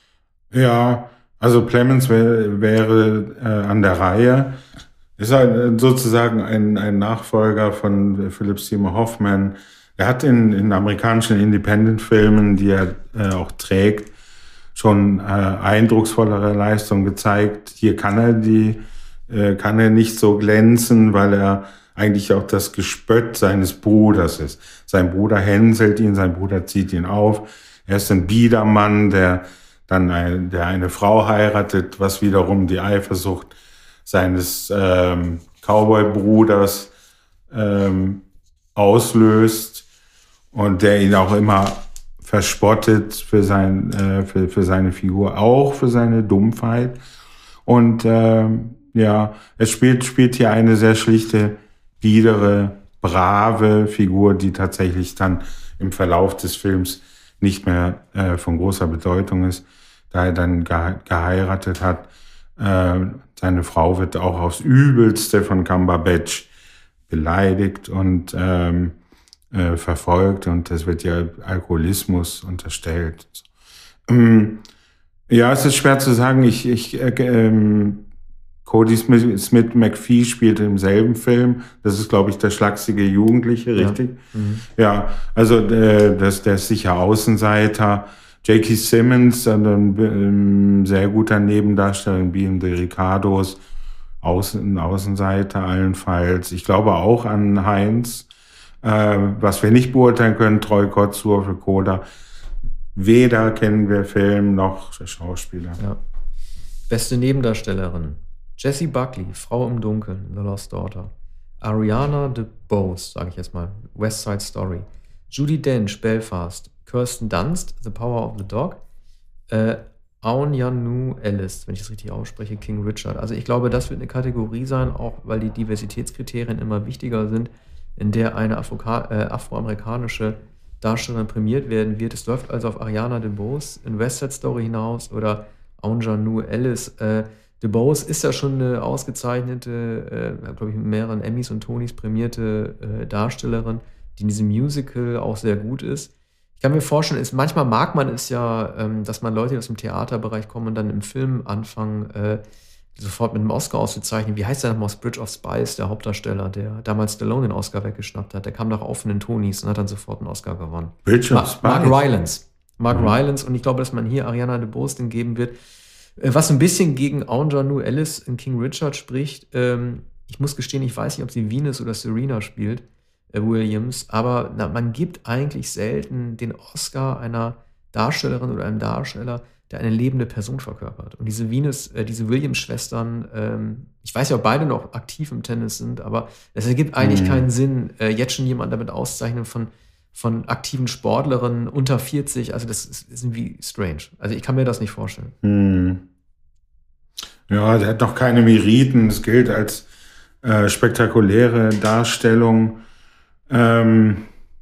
Ja, also Plemons wär, wäre äh, an der Reihe. Ist halt sozusagen ein, ein Nachfolger von Philip Seymour Hoffman. Er hat in, in amerikanischen Independent-Filmen, die er äh, auch trägt, schon äh, eindrucksvollere Leistungen gezeigt. Hier kann er die, äh, kann er nicht so glänzen, weil er eigentlich auch das Gespött seines Bruders ist. Sein Bruder hänselt ihn, sein Bruder zieht ihn auf. Er ist ein Biedermann, der dann ein, der eine Frau heiratet, was wiederum die Eifersucht seines ähm, Cowboy-Bruders ähm, auslöst und der ihn auch immer verspottet für, sein, äh, für, für seine Figur, auch für seine Dumpfheit. Und ähm, ja, es spielt, spielt hier eine sehr schlichte, biedere, brave Figur, die tatsächlich dann im Verlauf des Films nicht mehr äh, von großer Bedeutung ist, da er dann ge- geheiratet hat. Äh, seine Frau wird auch aufs Übelste von Cumberbatch beleidigt und ähm, äh, verfolgt, und es wird ja Alkoholismus unterstellt. Ähm, ja, es ist schwer zu sagen. Ich, ich, äh, ähm, Cody Smith, Smith McPhee spielt im selben Film. Das ist, glaube ich, der schlachsige Jugendliche, richtig? Ja, mhm. Ja, also äh, das, der ist sicher Außenseiter. J K. Simmons, ein ähm, sehr guter Nebendarsteller in Being the Ricardos, Außen, Außenseiter allenfalls. Ich glaube auch an Heinz, äh, was wir nicht beurteilen können, Troy Kotsur für Coda. Weder kennen wir Film noch Schauspieler. Ja. Beste Nebendarstellerin. Jessie Buckley, Frau im Dunkeln, The Lost Daughter. Ariana DeBose, sage ich jetzt mal, West Side Story. Judi Dench, Belfast. Kirsten Dunst, The Power of the Dog. Äh, Aun Janu Ellis, wenn ich das richtig ausspreche, King Richard. Also ich glaube, das wird eine Kategorie sein, auch weil die Diversitätskriterien immer wichtiger sind, in der eine Afroka- äh, afroamerikanische Darstellerin prämiert werden wird. Es läuft also auf Ariana DeBose in West Side Story hinaus oder Aun Janu Ellis. Äh, DeBose ist ja schon eine ausgezeichnete, äh, glaube ich, mit mehreren Emmys und Tonys prämierte äh, Darstellerin, die in diesem Musical auch sehr gut ist. Ich kann mir vorstellen, ist, manchmal mag man es ja, ähm, dass man Leute, die aus dem Theaterbereich kommen und dann im Film anfangen, äh, sofort mit einem Oscar auszuzeichnen. Wie heißt der nochmal aus Bridge of Spies, der Hauptdarsteller, der damals Stallone den Oscar weggeschnappt hat? Der kam nach offenen Tonys und hat dann sofort einen Oscar gewonnen. Bridge of Ma- Spies? Mark Rylance. Mark Mhm. Rylance. Und ich glaube, dass man hier Ariana DeBose den geben wird. Äh, Was ein bisschen gegen Aun Janu Ellis in King Richard spricht. Ähm, ich muss gestehen, ich weiß nicht, ob sie Venus oder Serena spielt. Williams, aber na, man gibt eigentlich selten den Oscar einer Darstellerin oder einem Darsteller, der eine lebende Person verkörpert. Und diese Venus, äh, diese Williams-Schwestern, ähm, ich weiß ja, ob beide noch aktiv im Tennis sind, aber es ergibt eigentlich Mhm. keinen Sinn, äh, jetzt schon jemanden damit auszuzeichnen von, von aktiven Sportlerinnen unter vierzig. Also das ist, ist irgendwie strange. Also ich kann mir das nicht vorstellen. Hm. Ja, der hat noch keine Meriten. Es gilt als äh, spektakuläre Darstellung. Ähm,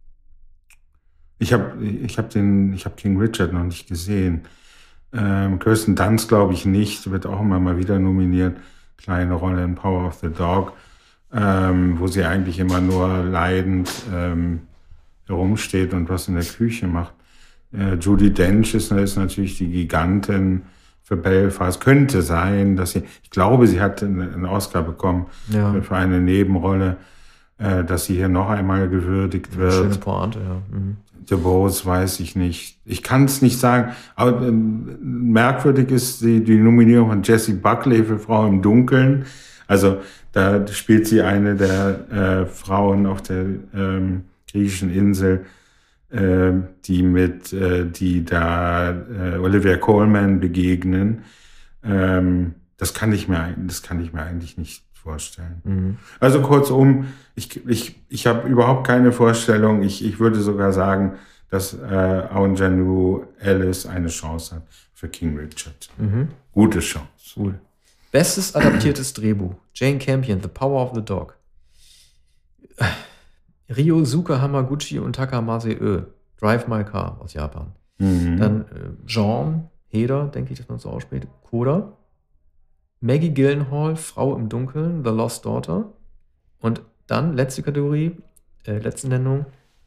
ich habe ich hab den, ich habe King Richard noch nicht gesehen. Ähm, Kirsten Dunst glaube ich nicht, wird auch immer mal wieder nominiert. Kleine Rolle in Power of the Dog, ähm, wo sie eigentlich immer nur leidend ähm, herumsteht und was in der Küche macht. Äh, Judi Dench ist, ist natürlich die Gigantin für Belfast. Könnte sein, dass sie, ich glaube, sie hat einen, einen Oscar bekommen Ja. für, für eine Nebenrolle, äh, dass sie hier noch einmal gewürdigt wird. Schöne Pointe, ja. Mhm. DeBose weiß ich nicht. Ich kann es nicht sagen. Aber ähm, merkwürdig ist die, die Nominierung von Jessie Buckley für Frau im Dunkeln. Also da spielt sie eine der äh, Frauen auf der ähm, griechischen Insel, äh, die mit äh, die da äh, Olivia Colman begegnen. Ähm, das kann ich mir das kann ich mir eigentlich nicht vorstellen. Mhm. Also kurzum, ich, ich, ich habe überhaupt keine Vorstellung. Ich, ich würde sogar sagen, dass äh, Aun Janu Ellis eine Chance hat für King Richard. Mhm. Gute Chance. Cool. Bestes adaptiertes Drehbuch. Jane Campion, The Power of the Dog. Ryosuke Hamaguchi und Takamase Ö, Drive My Car aus Japan. Mhm. Dann äh, Jean Heder, denke ich, dass man so ausspricht, Coda. Maggie Gyllenhaal, Frau im Dunkeln, The Lost Daughter. Und dann, letzte Kategorie, äh, letzte Nennung,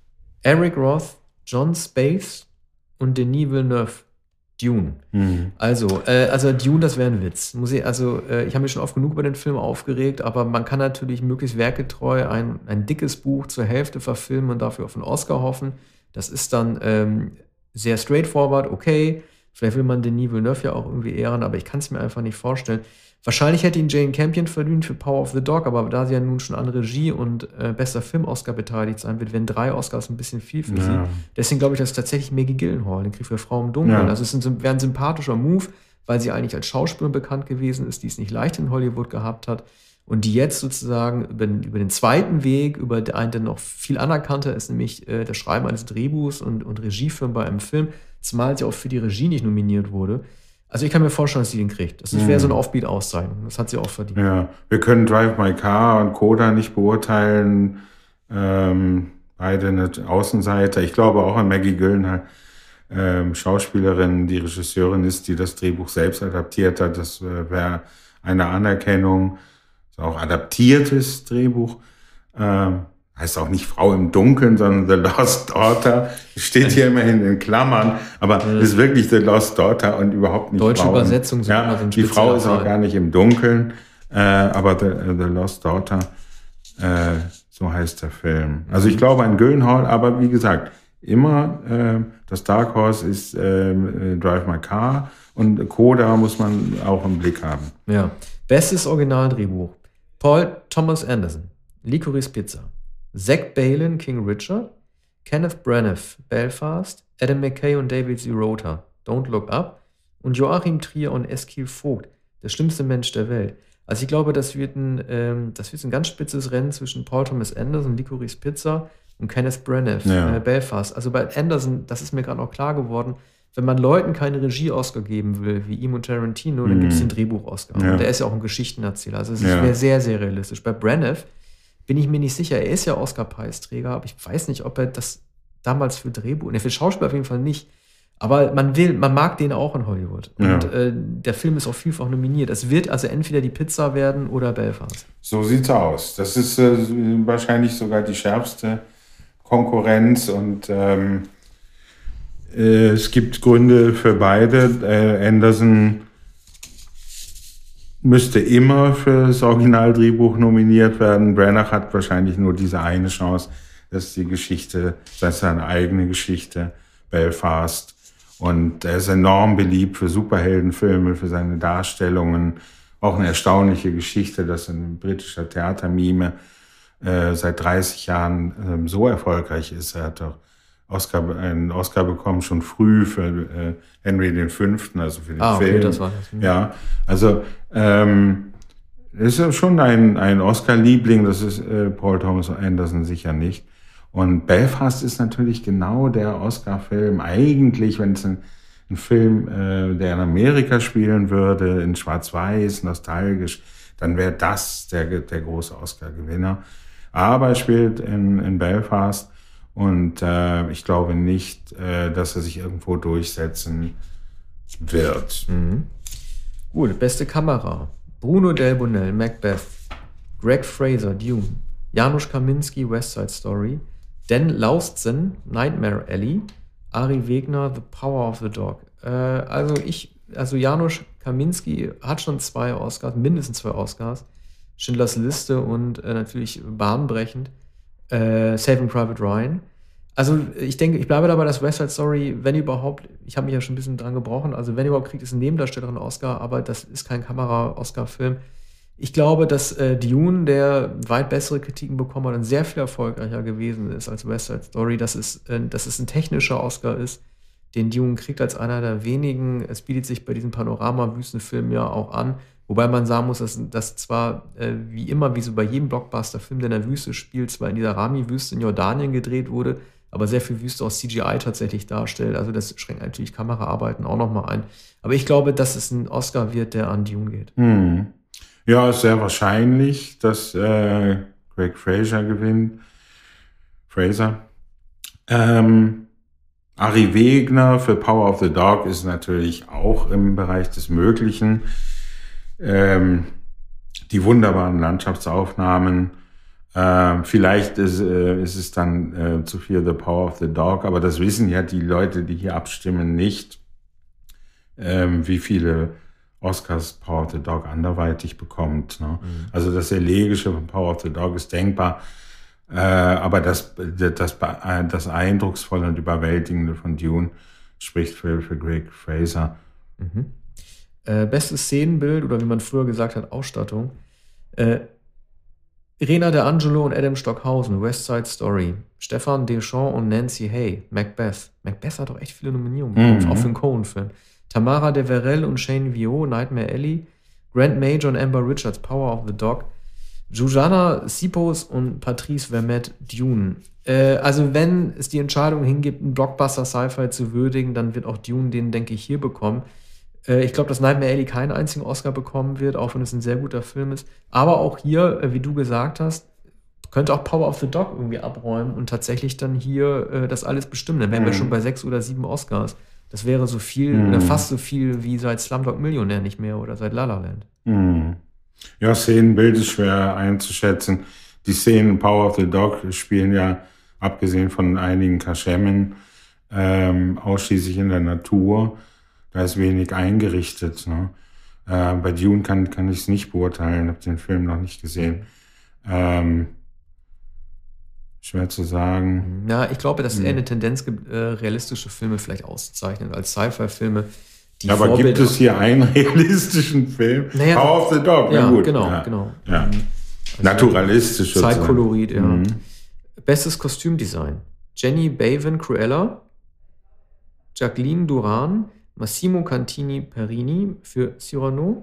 Eric Roth, John Spaeth und Denis Villeneuve, Dune. Mhm. Also, äh, also Dune, das wäre ein Witz. Muss ich, also, äh, ich habe mich schon oft genug über den Film aufgeregt, aber man kann natürlich möglichst werketreu ein, ein dickes Buch zur Hälfte verfilmen und dafür auf einen Oscar hoffen. Das ist dann ähm, sehr straightforward, okay. Vielleicht will man Denis Villeneuve ja auch irgendwie ehren, aber ich kann es mir einfach nicht vorstellen. Wahrscheinlich hätte ihn Jane Campion verdient für Power of the Dog, aber da sie ja nun schon an Regie und äh, bester Film-Oscar beteiligt sein wird, wären drei Oscars ein bisschen viel für Ja. sie. Deswegen glaube ich, dass tatsächlich Maggie Gyllenhaal den kriegt für Frau im Dunkeln. Ja. Also es wäre ein sympathischer Move, weil sie eigentlich als Schauspielerin bekannt gewesen ist, die es nicht leicht in Hollywood gehabt hat und die jetzt sozusagen über den, über den zweiten Weg, über einen, der noch viel anerkannter ist, nämlich äh, das Schreiben eines Drehbuchs und, und Regieführen bei einem Film, zumal sie auch für die Regie nicht nominiert wurde. Also ich kann mir vorstellen, dass sie den kriegt. Das wäre so eine Offbeat-Auszeichnung. Das hat sie auch verdient. Ja, wir können Drive My Car und Coda nicht beurteilen. Ähm, beide eine Außenseiter. Ich glaube auch an Maggie Gyllenhaal, ähm, Schauspielerin, die Regisseurin ist, die das Drehbuch selbst adaptiert hat. Das äh, wäre eine Anerkennung. Das ist auch adaptiertes Drehbuch. Ähm, heißt auch nicht Frau im Dunkeln, sondern The Lost Daughter. Steht hier immerhin in Klammern, aber ja. Ist wirklich The Lost Daughter und überhaupt nicht Deutsche Frau. Übersetzung. So ja, die Frau ist auch gar nicht im Dunkeln, äh, aber The, The Lost Daughter, äh, so heißt der Film. Also ich glaube an Gyllenhaal, aber wie gesagt, immer äh, das Dark Horse ist äh, Drive My Car und Coda muss man auch im Blick haben. Ja. Bestes Originaldrehbuch. Paul Thomas Anderson, Licorice Pizza. Zach Baylin, King Richard, Kenneth Branagh, Belfast, Adam McKay und David Sirota, Don't Look Up und Joachim Trier und Eskil Vogt, Der schlimmste Mensch der Welt. Also ich glaube, das wird ein, ähm, das wird ein ganz spitzes Rennen zwischen Paul Thomas Anderson, Licorice Pizza und Kenneth Branagh, Ja. äh, Belfast. Also bei Anderson, das ist mir gerade noch klar geworden, wenn man Leuten keine Regie-Oscar geben will, wie ihm und Tarantino, dann Mhm. gibt es den Drehbuch-Oscar. Ja. Und der ist ja auch ein Geschichtenerzähler. Also es Ja. wäre sehr, sehr realistisch. Bei Branagh bin ich mir nicht sicher. Er ist ja Oscar-Preisträger, aber ich weiß nicht, ob er das damals für Drehbuch, ne, für Schauspiel auf jeden Fall nicht. Aber man will, man mag den auch in Hollywood. Ja. Und äh, der Film ist auch vielfach nominiert. Es wird also entweder die Pizza werden oder Belfast. So sieht's aus. Das ist äh, wahrscheinlich sogar die schärfste Konkurrenz und ähm, äh, es gibt Gründe für beide. Äh, Anderson müsste immer für das Originaldrehbuch nominiert werden. Branagh hat wahrscheinlich nur diese eine Chance, dass die Geschichte, das ist seine eigene Geschichte, Belfast. Und er ist enorm beliebt für Superheldenfilme, für seine Darstellungen. Auch eine erstaunliche Geschichte, dass ein britischer Theatermime äh, seit dreißig Jahren ähm, so erfolgreich ist. Er hat doch Oscar, einen Oscar bekommen, schon früh für äh, Henry den Fünften, also für den Ah, okay, Film. das war das. Mhm. Ja, also ähm, ist schon ein, ein Oscar-Liebling, das ist äh, Paul Thomas Anderson sicher nicht. Und Belfast ist natürlich genau der Oscar-Film. Eigentlich, wenn es ein, ein Film, äh, der in Amerika spielen würde, in Schwarz-Weiß, nostalgisch, dann wäre das der, der große Oscar-Gewinner. Aber er spielt in, in Belfast und äh, ich glaube nicht, äh, dass er sich irgendwo durchsetzen wird. Mhm. Gut, beste Kamera. Bruno Del Bonell, Macbeth. Greg Fraser, Dune. Janusz Kaminski, West Side Story. Dan Laustsen, Nightmare Alley. Ari Wegner, The Power of the Dog. Äh, also ich, also Janusz Kaminski hat schon zwei Oscars, mindestens zwei Oscars. Schindlers Liste und äh, natürlich bahnbrechend äh, Saving Private Ryan. Also ich denke, ich bleibe dabei, dass West Side Story, wenn überhaupt, ich habe mich ja schon ein bisschen dran gebrochen, also wenn überhaupt kriegt es einen Nebendarstellerin Oscar, aber das ist kein Kamera-Oscar-Film. Ich glaube, dass äh, Dune, der weit bessere Kritiken bekommen hat und sehr viel erfolgreicher gewesen ist als West Side Story, dass es, äh, dass es ein technischer Oscar ist, den Dune kriegt als einer der wenigen. Es bietet sich bei diesem Panorama-Wüstenfilm ja auch an, wobei man sagen muss, dass das zwar äh, wie immer, wie so bei jedem Blockbuster-Film, der in der Wüste spielt, zwar in dieser Rami-Wüste in Jordanien gedreht wurde, aber sehr viel Wüste aus C G I tatsächlich darstellt. Also das schränkt natürlich Kameraarbeiten auch nochmal ein. Aber ich glaube, dass es ein Oscar wird, der an Dune geht. Hm. Ja, ist sehr wahrscheinlich, dass äh, Greg Fraser gewinnt. Fraser. Ähm, Ari Wegner für Power of the Dog ist natürlich auch im Bereich des Möglichen. Ähm, die wunderbaren Landschaftsaufnahmen. Äh, vielleicht ist, äh, ist es dann äh, zu viel The Power of the Dog, aber das wissen ja die Leute, die hier abstimmen, nicht, ähm, wie viele Oscars Power of the Dog anderweitig bekommt. Ne? Mhm. Also das Elegische von Power of the Dog ist denkbar, äh, aber das, das, das Eindrucksvolle und Überwältigende von Dune spricht für, für Greg Fraser. Mhm. Äh, bestes Szenenbild oder wie man früher gesagt hat, Ausstattung. Äh, Rena D'Angelo und Adam Stockhausen, West Side Story. Stefan Deschamps und Nancy Hay, Macbeth. Macbeth hat doch echt viele Nominierungen bekommen, Mhm. auch für einen Coen-Film. Tamara de Verrel und Shane Vio, Nightmare Alley. Grant Major und Amber Richards, Power of the Dog. Jujana Sipos und Patrice Vermette, Dune. Äh, also wenn es die Entscheidung hingibt, einen Blockbuster-Sci-Fi zu würdigen, dann wird auch Dune den, denke ich, hier bekommen. Äh, ich glaube, dass Nightmare Alley keinen einzigen Oscar bekommen wird, auch wenn es ein sehr guter Film ist. Aber auch hier, äh, wie du gesagt hast, könnte auch Power of the Dog irgendwie abräumen und tatsächlich dann hier äh, das alles bestimmen. Dann wären mhm. wir schon bei sechs oder sieben Oscars. Das wäre so viel, mhm. oder fast so viel wie seit Slumdog Millionär nicht mehr oder seit La La Land. Mhm. Ja, Szenenbild ist schwer einzuschätzen. Die Szenen Power of the Dog spielen ja, abgesehen von einigen Kaschemmen, ähm, ausschließlich in der Natur. Da ist wenig eingerichtet. Ne? Äh, bei Dune kann, kann ich es nicht beurteilen, habe den Film noch nicht gesehen. Ähm, Schwer zu sagen. Ja, ich glaube, dass es eher eine Tendenz gibt, äh, realistische Filme vielleicht auszuzeichnen als Sci-Fi-Filme. Ja, aber Vorbild gibt es hier einen realistischen Film? Naja, Power of the Dog, ja, na gut. Genau, ja. genau. Ja. Also naturalistisch. Zeitkolorit, ja. Mhm. Bestes Kostümdesign. Jenny Bavin Cruella, Jacqueline Duran, Massimo Cantini Perini für Cyrano,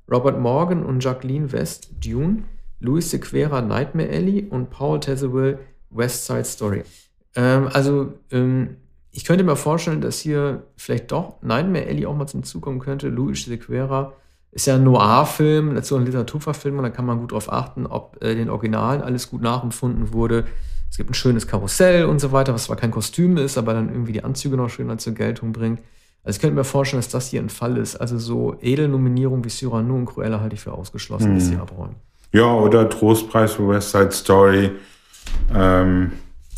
Robert Morgan und Jacqueline West, Dune, Louis Sequeira, Nightmare Alley und Paul Tazewell, West Side Story. Ähm, also, ähm, ich könnte mir vorstellen, dass hier vielleicht doch Nightmare Alley auch mal zum Zug kommen könnte. Louis Sequeira ist ja ein Noir-Film, dazu eine Literaturverfilmung, da kann man gut drauf achten, ob äh, den Originalen alles gut nachempfunden wurde. Es gibt ein schönes Karussell und so weiter, was zwar kein Kostüm ist, aber dann irgendwie die Anzüge noch schöner zur Geltung bringt. Also ich könnte mir vorstellen, dass das hier ein Fall ist. Also so Edelnominierungen wie Cyrano und Cruella halte ich für ausgeschlossen, hm. dass sie abräumen. Ja, oder Trostpreis für West Side Story. Ähm,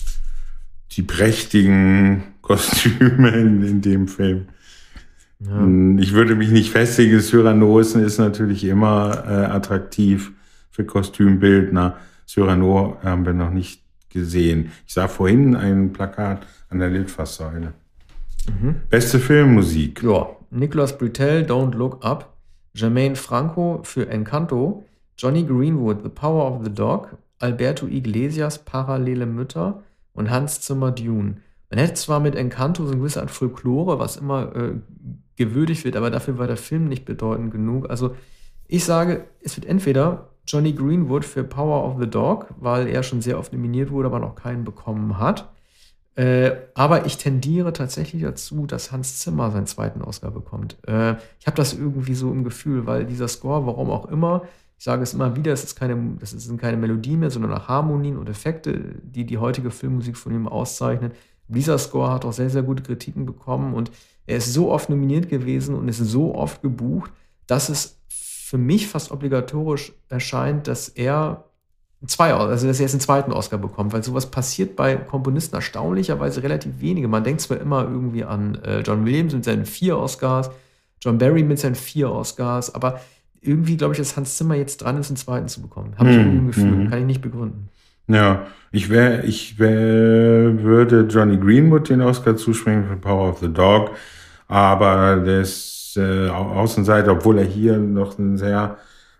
die prächtigen Kostüme in, in dem Film. Ja. Ich würde mich nicht festigen. Cyrano ist, ist natürlich immer äh, attraktiv für Kostümbildner. Cyrano haben wir noch nicht gesehen. Ich sah vorhin ein Plakat an der Litfaßsäule. Mhm. Beste Filmmusik. Ja, Nicolas Britell, Don't Look Up, Jermaine Franco für Encanto, Johnny Greenwood, The Power of the Dog, Alberto Iglesias, Parallele Mütter und Hans Zimmer, Dune. Man hätte zwar mit Encanto so eine gewisse Art Folklore, was immer äh, gewürdigt wird, aber dafür war der Film nicht bedeutend genug. Also ich sage, es wird entweder Johnny Greenwood für Power of the Dog, weil er schon sehr oft nominiert wurde, aber noch keinen bekommen hat. Äh, aber ich tendiere tatsächlich dazu, dass Hans Zimmer seinen zweiten Oscar bekommt. Äh, ich habe das irgendwie so im Gefühl, weil dieser Score, warum auch immer, ich sage es immer wieder, es ist keine, das sind keine Melodien mehr, sondern auch Harmonien und Effekte, die die heutige Filmmusik von ihm auszeichnen. Dieser Score hat auch sehr, sehr gute Kritiken bekommen und er ist so oft nominiert gewesen und ist so oft gebucht, dass es für mich fast obligatorisch erscheint, dass er zwei, also dass er jetzt einen zweiten Oscar bekommt, weil sowas passiert bei Komponisten erstaunlicherweise relativ wenige. Man denkt zwar immer irgendwie an äh, John Williams mit seinen vier Oscars, John Barry mit seinen vier Oscars, aber irgendwie glaube ich, dass Hans Zimmer jetzt dran ist, einen zweiten zu bekommen. Habe ich irgendwie ein Gefühl, mm. kann ich nicht begründen. Ja, ich wäre, ich wär, würde Johnny Greenwood den Oscar zuschmecken für Power of the Dog, aber der ist äh, Außenseiter, obwohl er hier noch einen sehr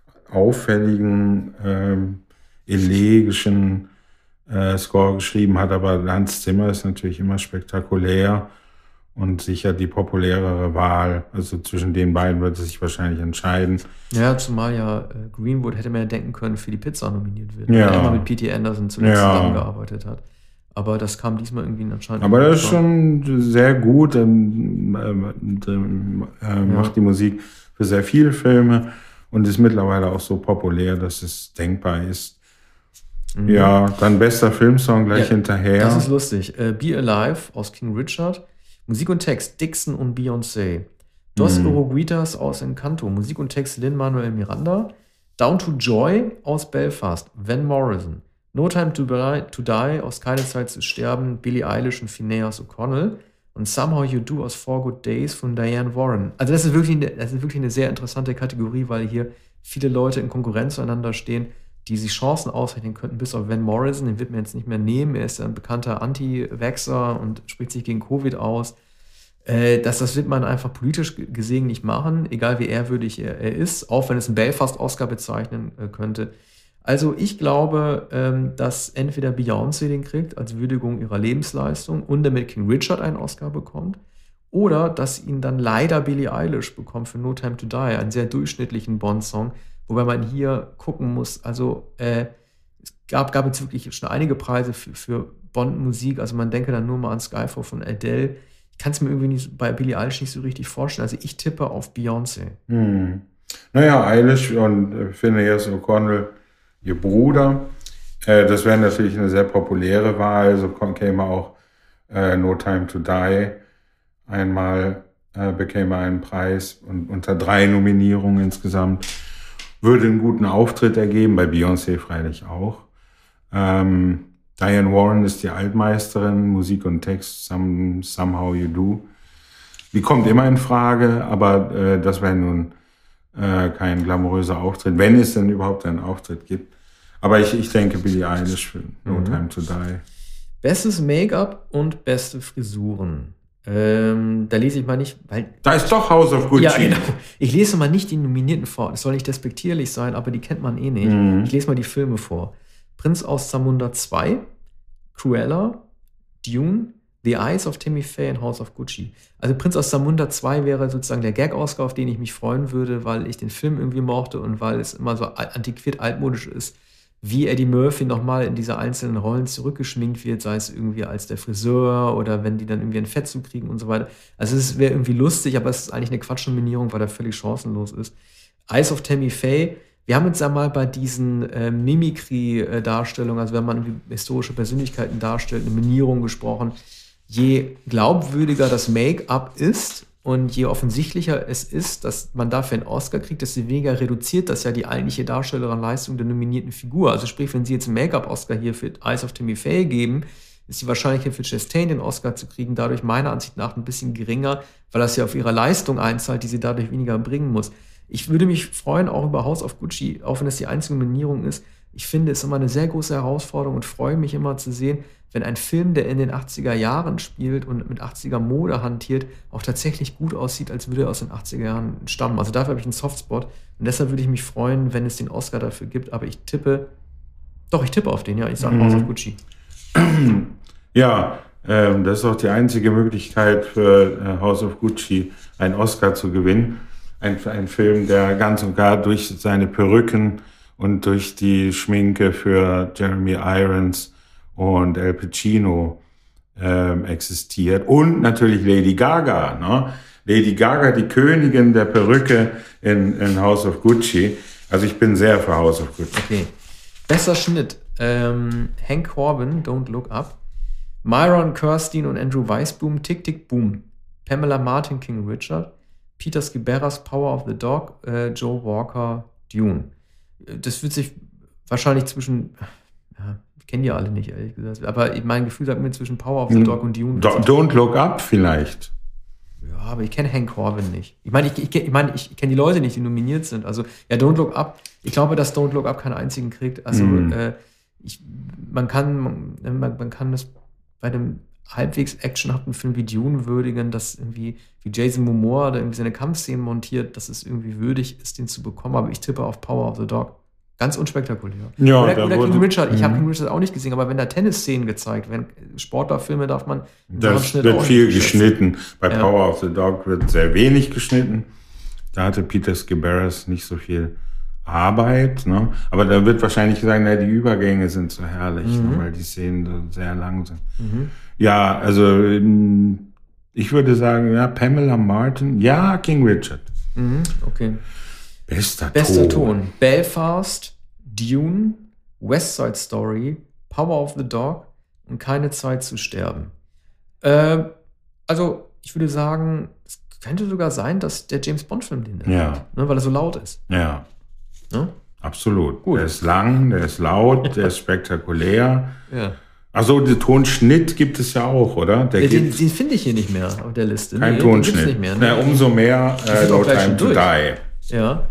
auffälligen ähm, elegischen äh, Score geschrieben hat, aber Hans Zimmer ist natürlich immer spektakulär und sicher die populärere Wahl. Also zwischen den beiden wird es sich wahrscheinlich entscheiden. Ja, zumal ja äh, Greenwood hätte man ja denken können, für die Pizza nominiert wird, ja. weil er immer mit P T Anderson zuletzt ja. zusammengearbeitet hat. Aber das kam diesmal irgendwie anscheinend. Aber das ist schon sehr gut. Ähm, ähm, äh, ja. Macht die Musik für sehr viele Filme und ist mittlerweile auch so populär, dass es denkbar ist. Mhm. Ja, dann bester Filmsong gleich ja, hinterher. Das ist lustig. Uh, Be Alive aus King Richard. Musik und Text Dixon und Beyoncé. Dos mhm. Oruguitas aus Encanto. Musik und Text Lin-Manuel Miranda. Down to Joy aus Belfast. Van Morrison. No Time to Die, to Die aus Keine Zeit zu sterben. Billie Eilish und Phineas O'Connell. Und Somehow You Do aus Four Good Days von Diane Warren. Also das ist wirklich eine, das ist wirklich eine sehr interessante Kategorie, weil hier viele Leute in Konkurrenz zueinander stehen, die sich Chancen ausrechnen könnten, bis auf Van Morrison. Den wird man jetzt nicht mehr nehmen. Er ist ja ein bekannter Anti-Vaxxer und spricht sich gegen Covid aus. Äh, das, das wird man einfach politisch gesehen nicht machen, egal wie ehrwürdig er, er ist, auch wenn es einen Belfast-Oscar bezeichnen äh, könnte. Also ich glaube, ähm, dass entweder Beyoncé den kriegt, als Würdigung ihrer Lebensleistung und damit King Richard einen Oscar bekommt, oder dass ihn dann leider Billie Eilish bekommt für No Time to Die, einen sehr durchschnittlichen Bond-Song, wobei man hier gucken muss, also äh, es gab, gab jetzt wirklich schon einige Preise für, für Bond-Musik, also man denke dann nur mal an Skyfall von Adele. Ich kann es mir irgendwie nicht, bei Billie Eilish nicht so richtig vorstellen, also ich tippe auf Beyoncé. Hm. Naja, Eilish und äh, Phineas O'Connell, ihr Bruder, äh, das wäre natürlich eine sehr populäre Wahl, so käme auch äh, No Time to Die einmal, äh, bekäme einen Preis und unter drei Nominierungen insgesamt. Würde einen guten Auftritt ergeben, bei Beyoncé freilich auch. Ähm, Diane Warren ist die Altmeisterin, Musik und Text, some, Somehow You Do. Die kommt immer in Frage, aber äh, das wäre nun äh, kein glamouröser Auftritt, wenn es denn überhaupt einen Auftritt gibt. Aber ich, ich denke Billie Eilish für No mhm. Time to Die. Bestes Make-up und beste Frisuren. Ähm, da lese ich mal nicht, weil... Da ist doch House of Gucci. Ja, genau. Ich lese mal nicht die Nominierten vor. Das soll nicht despektierlich sein, aber die kennt man eh nicht. Mhm. Ich lese mal die Filme vor. Prinz aus Zamunda zwei, Cruella, Dune, The Eyes of Tammy Faye and House of Gucci. Also Prinz aus Zamunda zwei wäre sozusagen der Gag-Oscar, auf den ich mich freuen würde, weil ich den Film irgendwie mochte und weil es immer so antiquiert altmodisch ist, wie Eddie Murphy nochmal in diese einzelnen Rollen zurückgeschminkt wird, sei es irgendwie als der Friseur oder wenn die dann irgendwie ein Fettzug kriegen und so weiter. Also es wäre irgendwie lustig, aber es ist eigentlich eine Quatschnominierung, weil er völlig chancenlos ist. Eyes of Tammy Faye, wir haben jetzt ja mal bei diesen äh, Mimikry-Darstellungen, also wenn man historische Persönlichkeiten darstellt, eine Minierung gesprochen. Je glaubwürdiger das Make-up ist und je offensichtlicher es ist, dass man dafür einen Oscar kriegt, desto weniger reduziert das ja die eigentliche Darstellerleistung der nominierten Figur. Also sprich, wenn Sie jetzt einen Make-up-Oscar hier für Eyes of Tammy Faye geben, ist die Wahrscheinlichkeit für Chastain den Oscar zu kriegen dadurch meiner Ansicht nach ein bisschen geringer, weil das ja auf ihre Leistung einzahlt, die sie dadurch weniger bringen muss. Ich würde mich freuen, auch über House of Gucci, auch wenn es die einzige Nominierung ist. Ich finde, es ist immer eine sehr große Herausforderung und freue mich immer zu sehen, wenn ein Film, der in den achtziger Jahren spielt und mit achtziger Mode hantiert, auch tatsächlich gut aussieht, als würde er aus den achtziger Jahren stammen. Also dafür habe ich einen Softspot und deshalb würde ich mich freuen, wenn es den Oscar dafür gibt. Aber ich tippe, doch, ich tippe auf den, ja, ich sage mhm. House of Gucci. Ja, ähm, das ist auch die einzige Möglichkeit für äh, House of Gucci, einen Oscar zu gewinnen. Ein, ein Film, der ganz und gar durch seine Perücken und durch die Schminke für Jeremy Irons und Al Pacino ähm, existiert. Und natürlich Lady Gaga. Ne? Lady Gaga, die Königin der Perücke in, in House of Gucci. Also ich bin sehr für House of Gucci. Okay. Bester Schnitt. Ähm, Hank Corbin, Don't Look Up. Myron Kirstein und Andrew Weisblum, Tick, Tick, Boom. Pamela Martin, King Richard. Peter Skiberras, Power of the Dog. Äh, Joe Walker, Dune. Das wird sich wahrscheinlich zwischen... Ja, ich kenne die alle nicht, ehrlich gesagt. Aber mein Gefühl sagt mir zwischen Power of the Dog und Dune. Do- Don't Look Up vielleicht. Ja, aber ich kenne Hank Corbin nicht. Ich meine, ich, ich, ich, mein, ich kenne die Leute nicht, die nominiert sind. Also, ja, Don't Look Up. Ich glaube, dass Don't Look Up keinen einzigen kriegt. Also, mm. äh, ich, man kann, man, man kann das bei einem halbwegs actionhaften Film wie Dune würdigen, dass irgendwie wie Jason Momoa da irgendwie seine Kampfszenen montiert, dass es irgendwie würdig ist, den zu bekommen. Aber ich tippe auf Power of the Dog. Ganz unspektakulär. Ja, oder oder wurde, King Richard. Ich mh. habe King Richard auch nicht gesehen, aber wenn da Tennisszenen gezeigt werden, Sportlerfilme darf man... Das wird viel geschnitten. Bei ja. Power of the Dog wird sehr wenig geschnitten. Da hatte Peter Skiberras nicht so viel Arbeit. Ne? Aber da wird wahrscheinlich sagen, na, die Übergänge sind so herrlich, mhm. ne, weil die Szenen so sehr lang sind. Mhm. Ja, also ich würde sagen, ja, Pamela Martin, ja, King Richard. Mhm. Okay. Bester, Bester Ton. Ton. Belfast, Dune, West Side Story, Power of the Dog und Keine Zeit zu sterben. Äh, also, ich würde sagen, es könnte sogar sein, dass der James Bond-Film den ja. hat, ne, weil er so laut ist. Ja. Ne? Absolut. Gut. Der ist lang, der ist laut, der ist spektakulär. Ja. Achso, den Tonschnitt gibt es ja auch, oder? Der den den finde ich hier nicht mehr auf der Liste. Kein nee, Tonschnitt. Den nicht mehr, ne? Na, umso mehr äh, No Time to Die. Ja.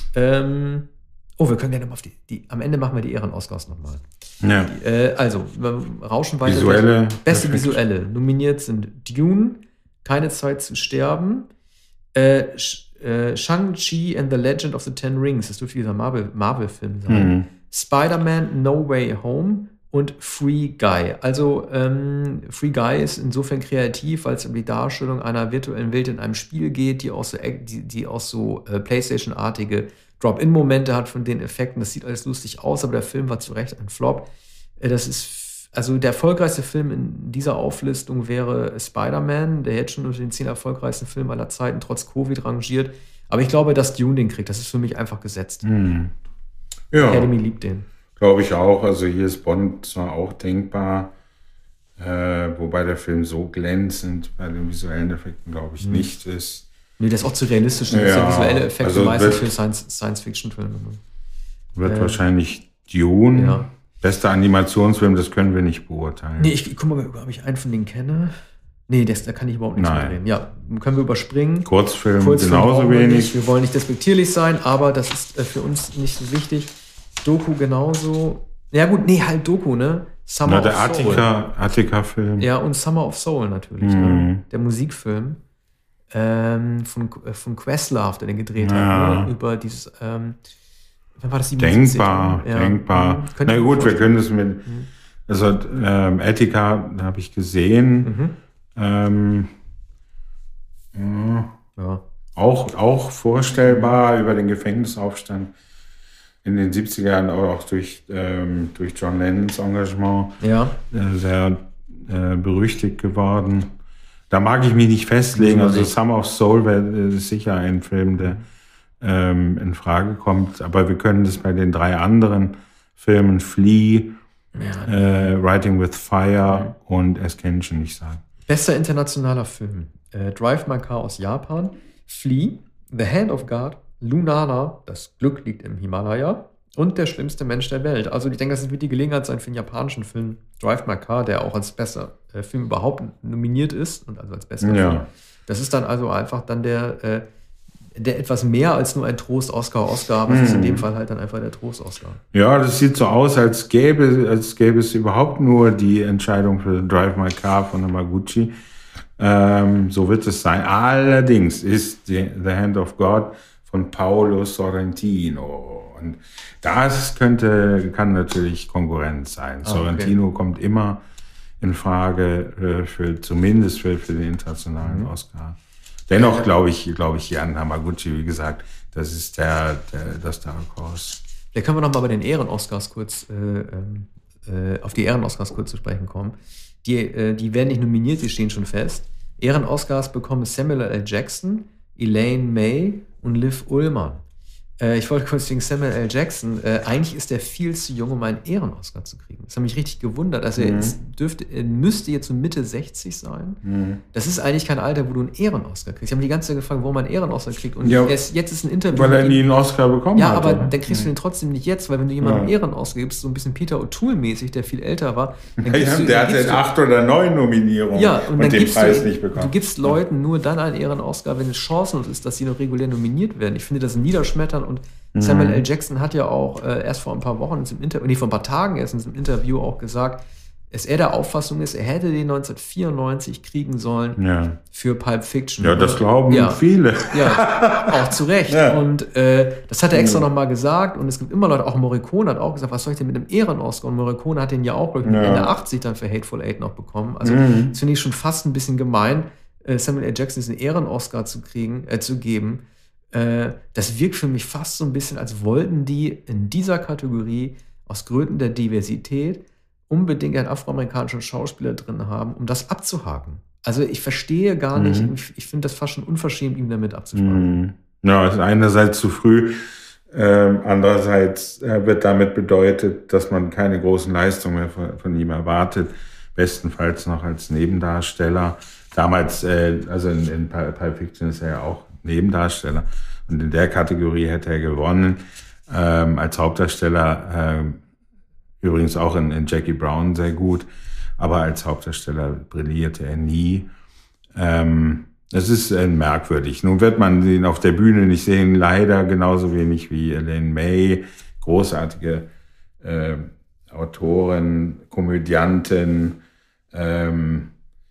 Ähm, oh, wir können gerne mal auf die, die. Am Ende machen wir die Ehren-Oscars nochmal. Ja. Äh, also, wir rauschen weiter. Visuelle. Beste Perfekt. Visuelle. Nominiert sind Dune, Keine Zeit zu sterben, äh, äh, Shang-Chi and the Legend of the Ten Rings. Das dürfte dieser Marvel, Marvel-Film sein. Mhm. Spider-Man No Way Home und Free Guy. Also ähm, Free Guy ist insofern kreativ, weil es um die Darstellung einer virtuellen Welt in einem Spiel geht, die auch so, die, die auch so äh, PlayStation-artige Drop-in-Momente hat von den Effekten. Das sieht alles lustig aus, aber der Film war zu Recht ein Flop. Äh, das ist, also der erfolgreichste Film in dieser Auflistung wäre Spider-Man, der jetzt schon unter den zehn erfolgreichsten Filmen aller Zeiten trotz Covid rangiert. Aber ich glaube, dass Dune den kriegt. Das ist für mich einfach gesetzt. Mhm. Ja. Academy liebt den. Glaube ich auch. Also hier ist Bond zwar auch denkbar, äh, wobei der Film so glänzend bei den visuellen Effekten, glaube ich, mhm. nicht ist. Nee, das ist auch zu realistisch. Das ja, ist ja visuelle Effekte also meistens für Science, Science-Fiction-Filme. Wird äh, wahrscheinlich Dune. Ja. Bester Animationsfilm, das können wir nicht beurteilen. Nee, ich, ich guck mal, ob ich einen von denen kenne. Nee, das, da kann ich überhaupt nichts mitreden. Ja, können wir überspringen. Kurzfilm, Kurzfilm genauso wenig. Wir, wir wollen nicht despektierlich sein, aber das ist äh, für uns nicht so wichtig. Doku genauso. Ja gut, nee, halt Doku, ne? Summer Na, der of Soul. Attica, Attica-Film. Ja, und Summer of Soul natürlich, mhm. ne? Der Musikfilm ähm, von, von Questlove, der den gedreht ja. hat, ne? Über dieses, ähm, wann war das? Denkbar, ja. denkbar. Mhm. Na gut, wir können das mit, mhm. Also ähm, Attica habe ich gesehen. Mhm. Ähm, ja, Ja. auch, auch vorstellbar über den Gefängnisaufstand in den siebziger Jahren, aber auch durch, ähm, durch John Lennons Engagement Ja. äh, sehr äh, berüchtigt geworden. Da mag ich mich nicht festlegen. Also Summer of Soul wäre äh, sicher ein Film, der ähm, in Frage kommt. Aber wir können das bei den drei anderen Filmen, Flea, Ja. äh, Writing with Fire und Ascension nicht sagen. Bester internationaler Film. Äh, Drive My Car aus Japan, Flea, The Hand of God, Lunana, Das Glück liegt im Himalaya und Der schlimmste Mensch der Welt. Also ich denke, das wird die Gelegenheit sein für einen japanischen Film, Drive My Car, der auch als bester äh, Film überhaupt nominiert ist und also als bester Ja. Film. Das ist dann also einfach dann der, äh, der etwas mehr als nur ein Trost-Oscar, Oscar, aber es ist in dem Fall halt dann einfach der Trost-Oscar. Ja, das sieht so aus, als gäbe, als gäbe es überhaupt nur die Entscheidung für Drive My Car von Hamaguchi. Ähm, so wird es sein. Allerdings ist die, The Hand of God von Paolo Sorrentino. Und das könnte, kann natürlich Konkurrenz sein. Ah, Sorrentino okay. kommt immer in Frage, äh, für, zumindest für, für den internationalen Mhm. Oscar. Dennoch glaube ich, glaube ich hier an Hamaguchi, wie gesagt, das ist der, der das Dark Horse. Da können wir noch mal bei den Ehren-Oscars kurz äh, äh, auf die Ehren-Oscars kurz zu sprechen kommen. Die, äh, die werden nicht nominiert, die stehen schon fest. Ehren-Oscars bekommen Samuel L. Jackson, Elaine May und Liv Ullmann. Äh, ich wollte kurz wegen Samuel L. Jackson. Äh, eigentlich ist der viel zu jung, um einen Ehren-Oscar zu kriegen. Das hat mich richtig gewundert. Also Mhm. er, ist, dürfte, er müsste jetzt so Mitte sechzig sein. Mhm. Das ist eigentlich kein Alter, wo du einen Ehren-Oscar kriegst. Ich habe mich die ganze Zeit gefragt, warum man einen Ehren-Oscar kriegt. Und Ja, erst jetzt ist ein Interview. Weil er mit ihm- nie einen Oscar bekommen ja, hat. aber oder? dann kriegst du den trotzdem nicht jetzt, weil wenn du jemandem Ja. Ehren ausgibst, so ein bisschen Peter O'Toole-mäßig, der viel älter war, dann Ja, gibst du, der dann hat gibst jetzt du, acht oder neun Nominierungen ja, und, und, dann den gibst Preis du, nicht bekommen. du gibst Leuten nur dann einen Ehren-Oscar, wenn es chancenlos ist, dass sie noch regulär nominiert werden. Ich finde das niederschmetternd und Samuel L. Jackson hat ja auch äh, erst vor ein paar Wochen, im Inter- nee, vor ein paar Tagen erst in diesem Interview auch gesagt, dass er der Auffassung ist, er hätte den neunzehnhundertvierundneunzig kriegen sollen Ja. für Pulp Fiction. Ja, das glauben Ja. viele. Ja, auch zu Recht. Ja. Und äh, das hat er extra nochmal gesagt. Und es gibt immer Leute, auch Morricone hat auch gesagt, was soll ich denn mit einem Ehren-Oscar? Und Morricone hat den ja auch, glaube ich, Ja. Ende achtzig dann für Hateful Eight noch bekommen. Also Mhm. das finde ich schon fast ein bisschen gemein, äh, Samuel L. Jackson diesen Ehren-Oscar zu kriegen, äh, zu geben. Äh, das wirkt für mich fast so ein bisschen, als wollten die in dieser Kategorie aus Gründen der Diversität unbedingt einen afroamerikanischen Schauspieler drin haben, um das abzuhaken. Also ich verstehe gar nicht, Mhm. ich, ich finde das fast schon unverschämt, ihm damit abzusprechen. Mhm. Ja, ist einerseits zu früh, ähm, andererseits äh, wird damit bedeutet, dass man keine großen Leistungen mehr von, von ihm erwartet, bestenfalls noch als Nebendarsteller. Damals, äh, also in, in Pulp Fiction ist er ja auch Nebendarsteller und in der Kategorie hätte er gewonnen. Ähm, als Hauptdarsteller, ähm, übrigens auch in, in Jackie Brown sehr gut, aber als Hauptdarsteller brillierte er nie. Ähm, das ist äh, merkwürdig. Nun wird man ihn auf der Bühne nicht sehen, leider genauso wenig wie Elaine May, großartige äh, Autorin, Komödiantin, ähm,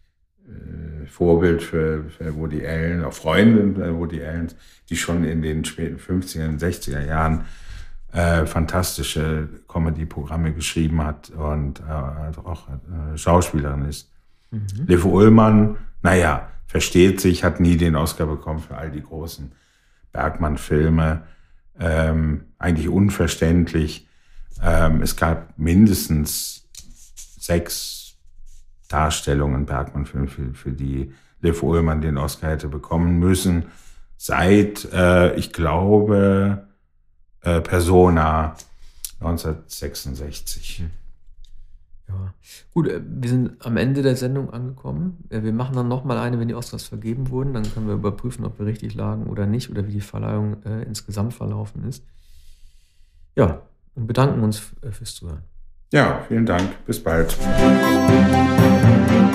äh, Vorbild für, für Woody Allen, auch Freundin äh, Woody Allens, die schon in den späten fünfziger, sechziger Jahren äh, fantastische Comedy-Programme geschrieben hat und äh, auch äh, Schauspielerin ist. Mhm. Liv Ullmann, naja, versteht sich, hat nie den Oscar bekommen für all die großen Bergman-Filme. Ähm, eigentlich unverständlich. Ähm, es gab mindestens sechs Darstellungen Bergman-Filme, für, für die Liv Ullmann den Oscar hätte bekommen müssen. Seit, äh, ich glaube, äh, Persona neunzehnhundertsechsundsechzig. Ja, gut, äh, wir sind am Ende der Sendung angekommen. Äh, wir machen dann nochmal eine, wenn die Oscars vergeben wurden. Dann können wir überprüfen, ob wir richtig lagen oder nicht oder wie die Verleihung äh, insgesamt verlaufen ist. Ja, und bedanken uns f- äh, fürs Zuhören. Ja, vielen Dank. Bis bald.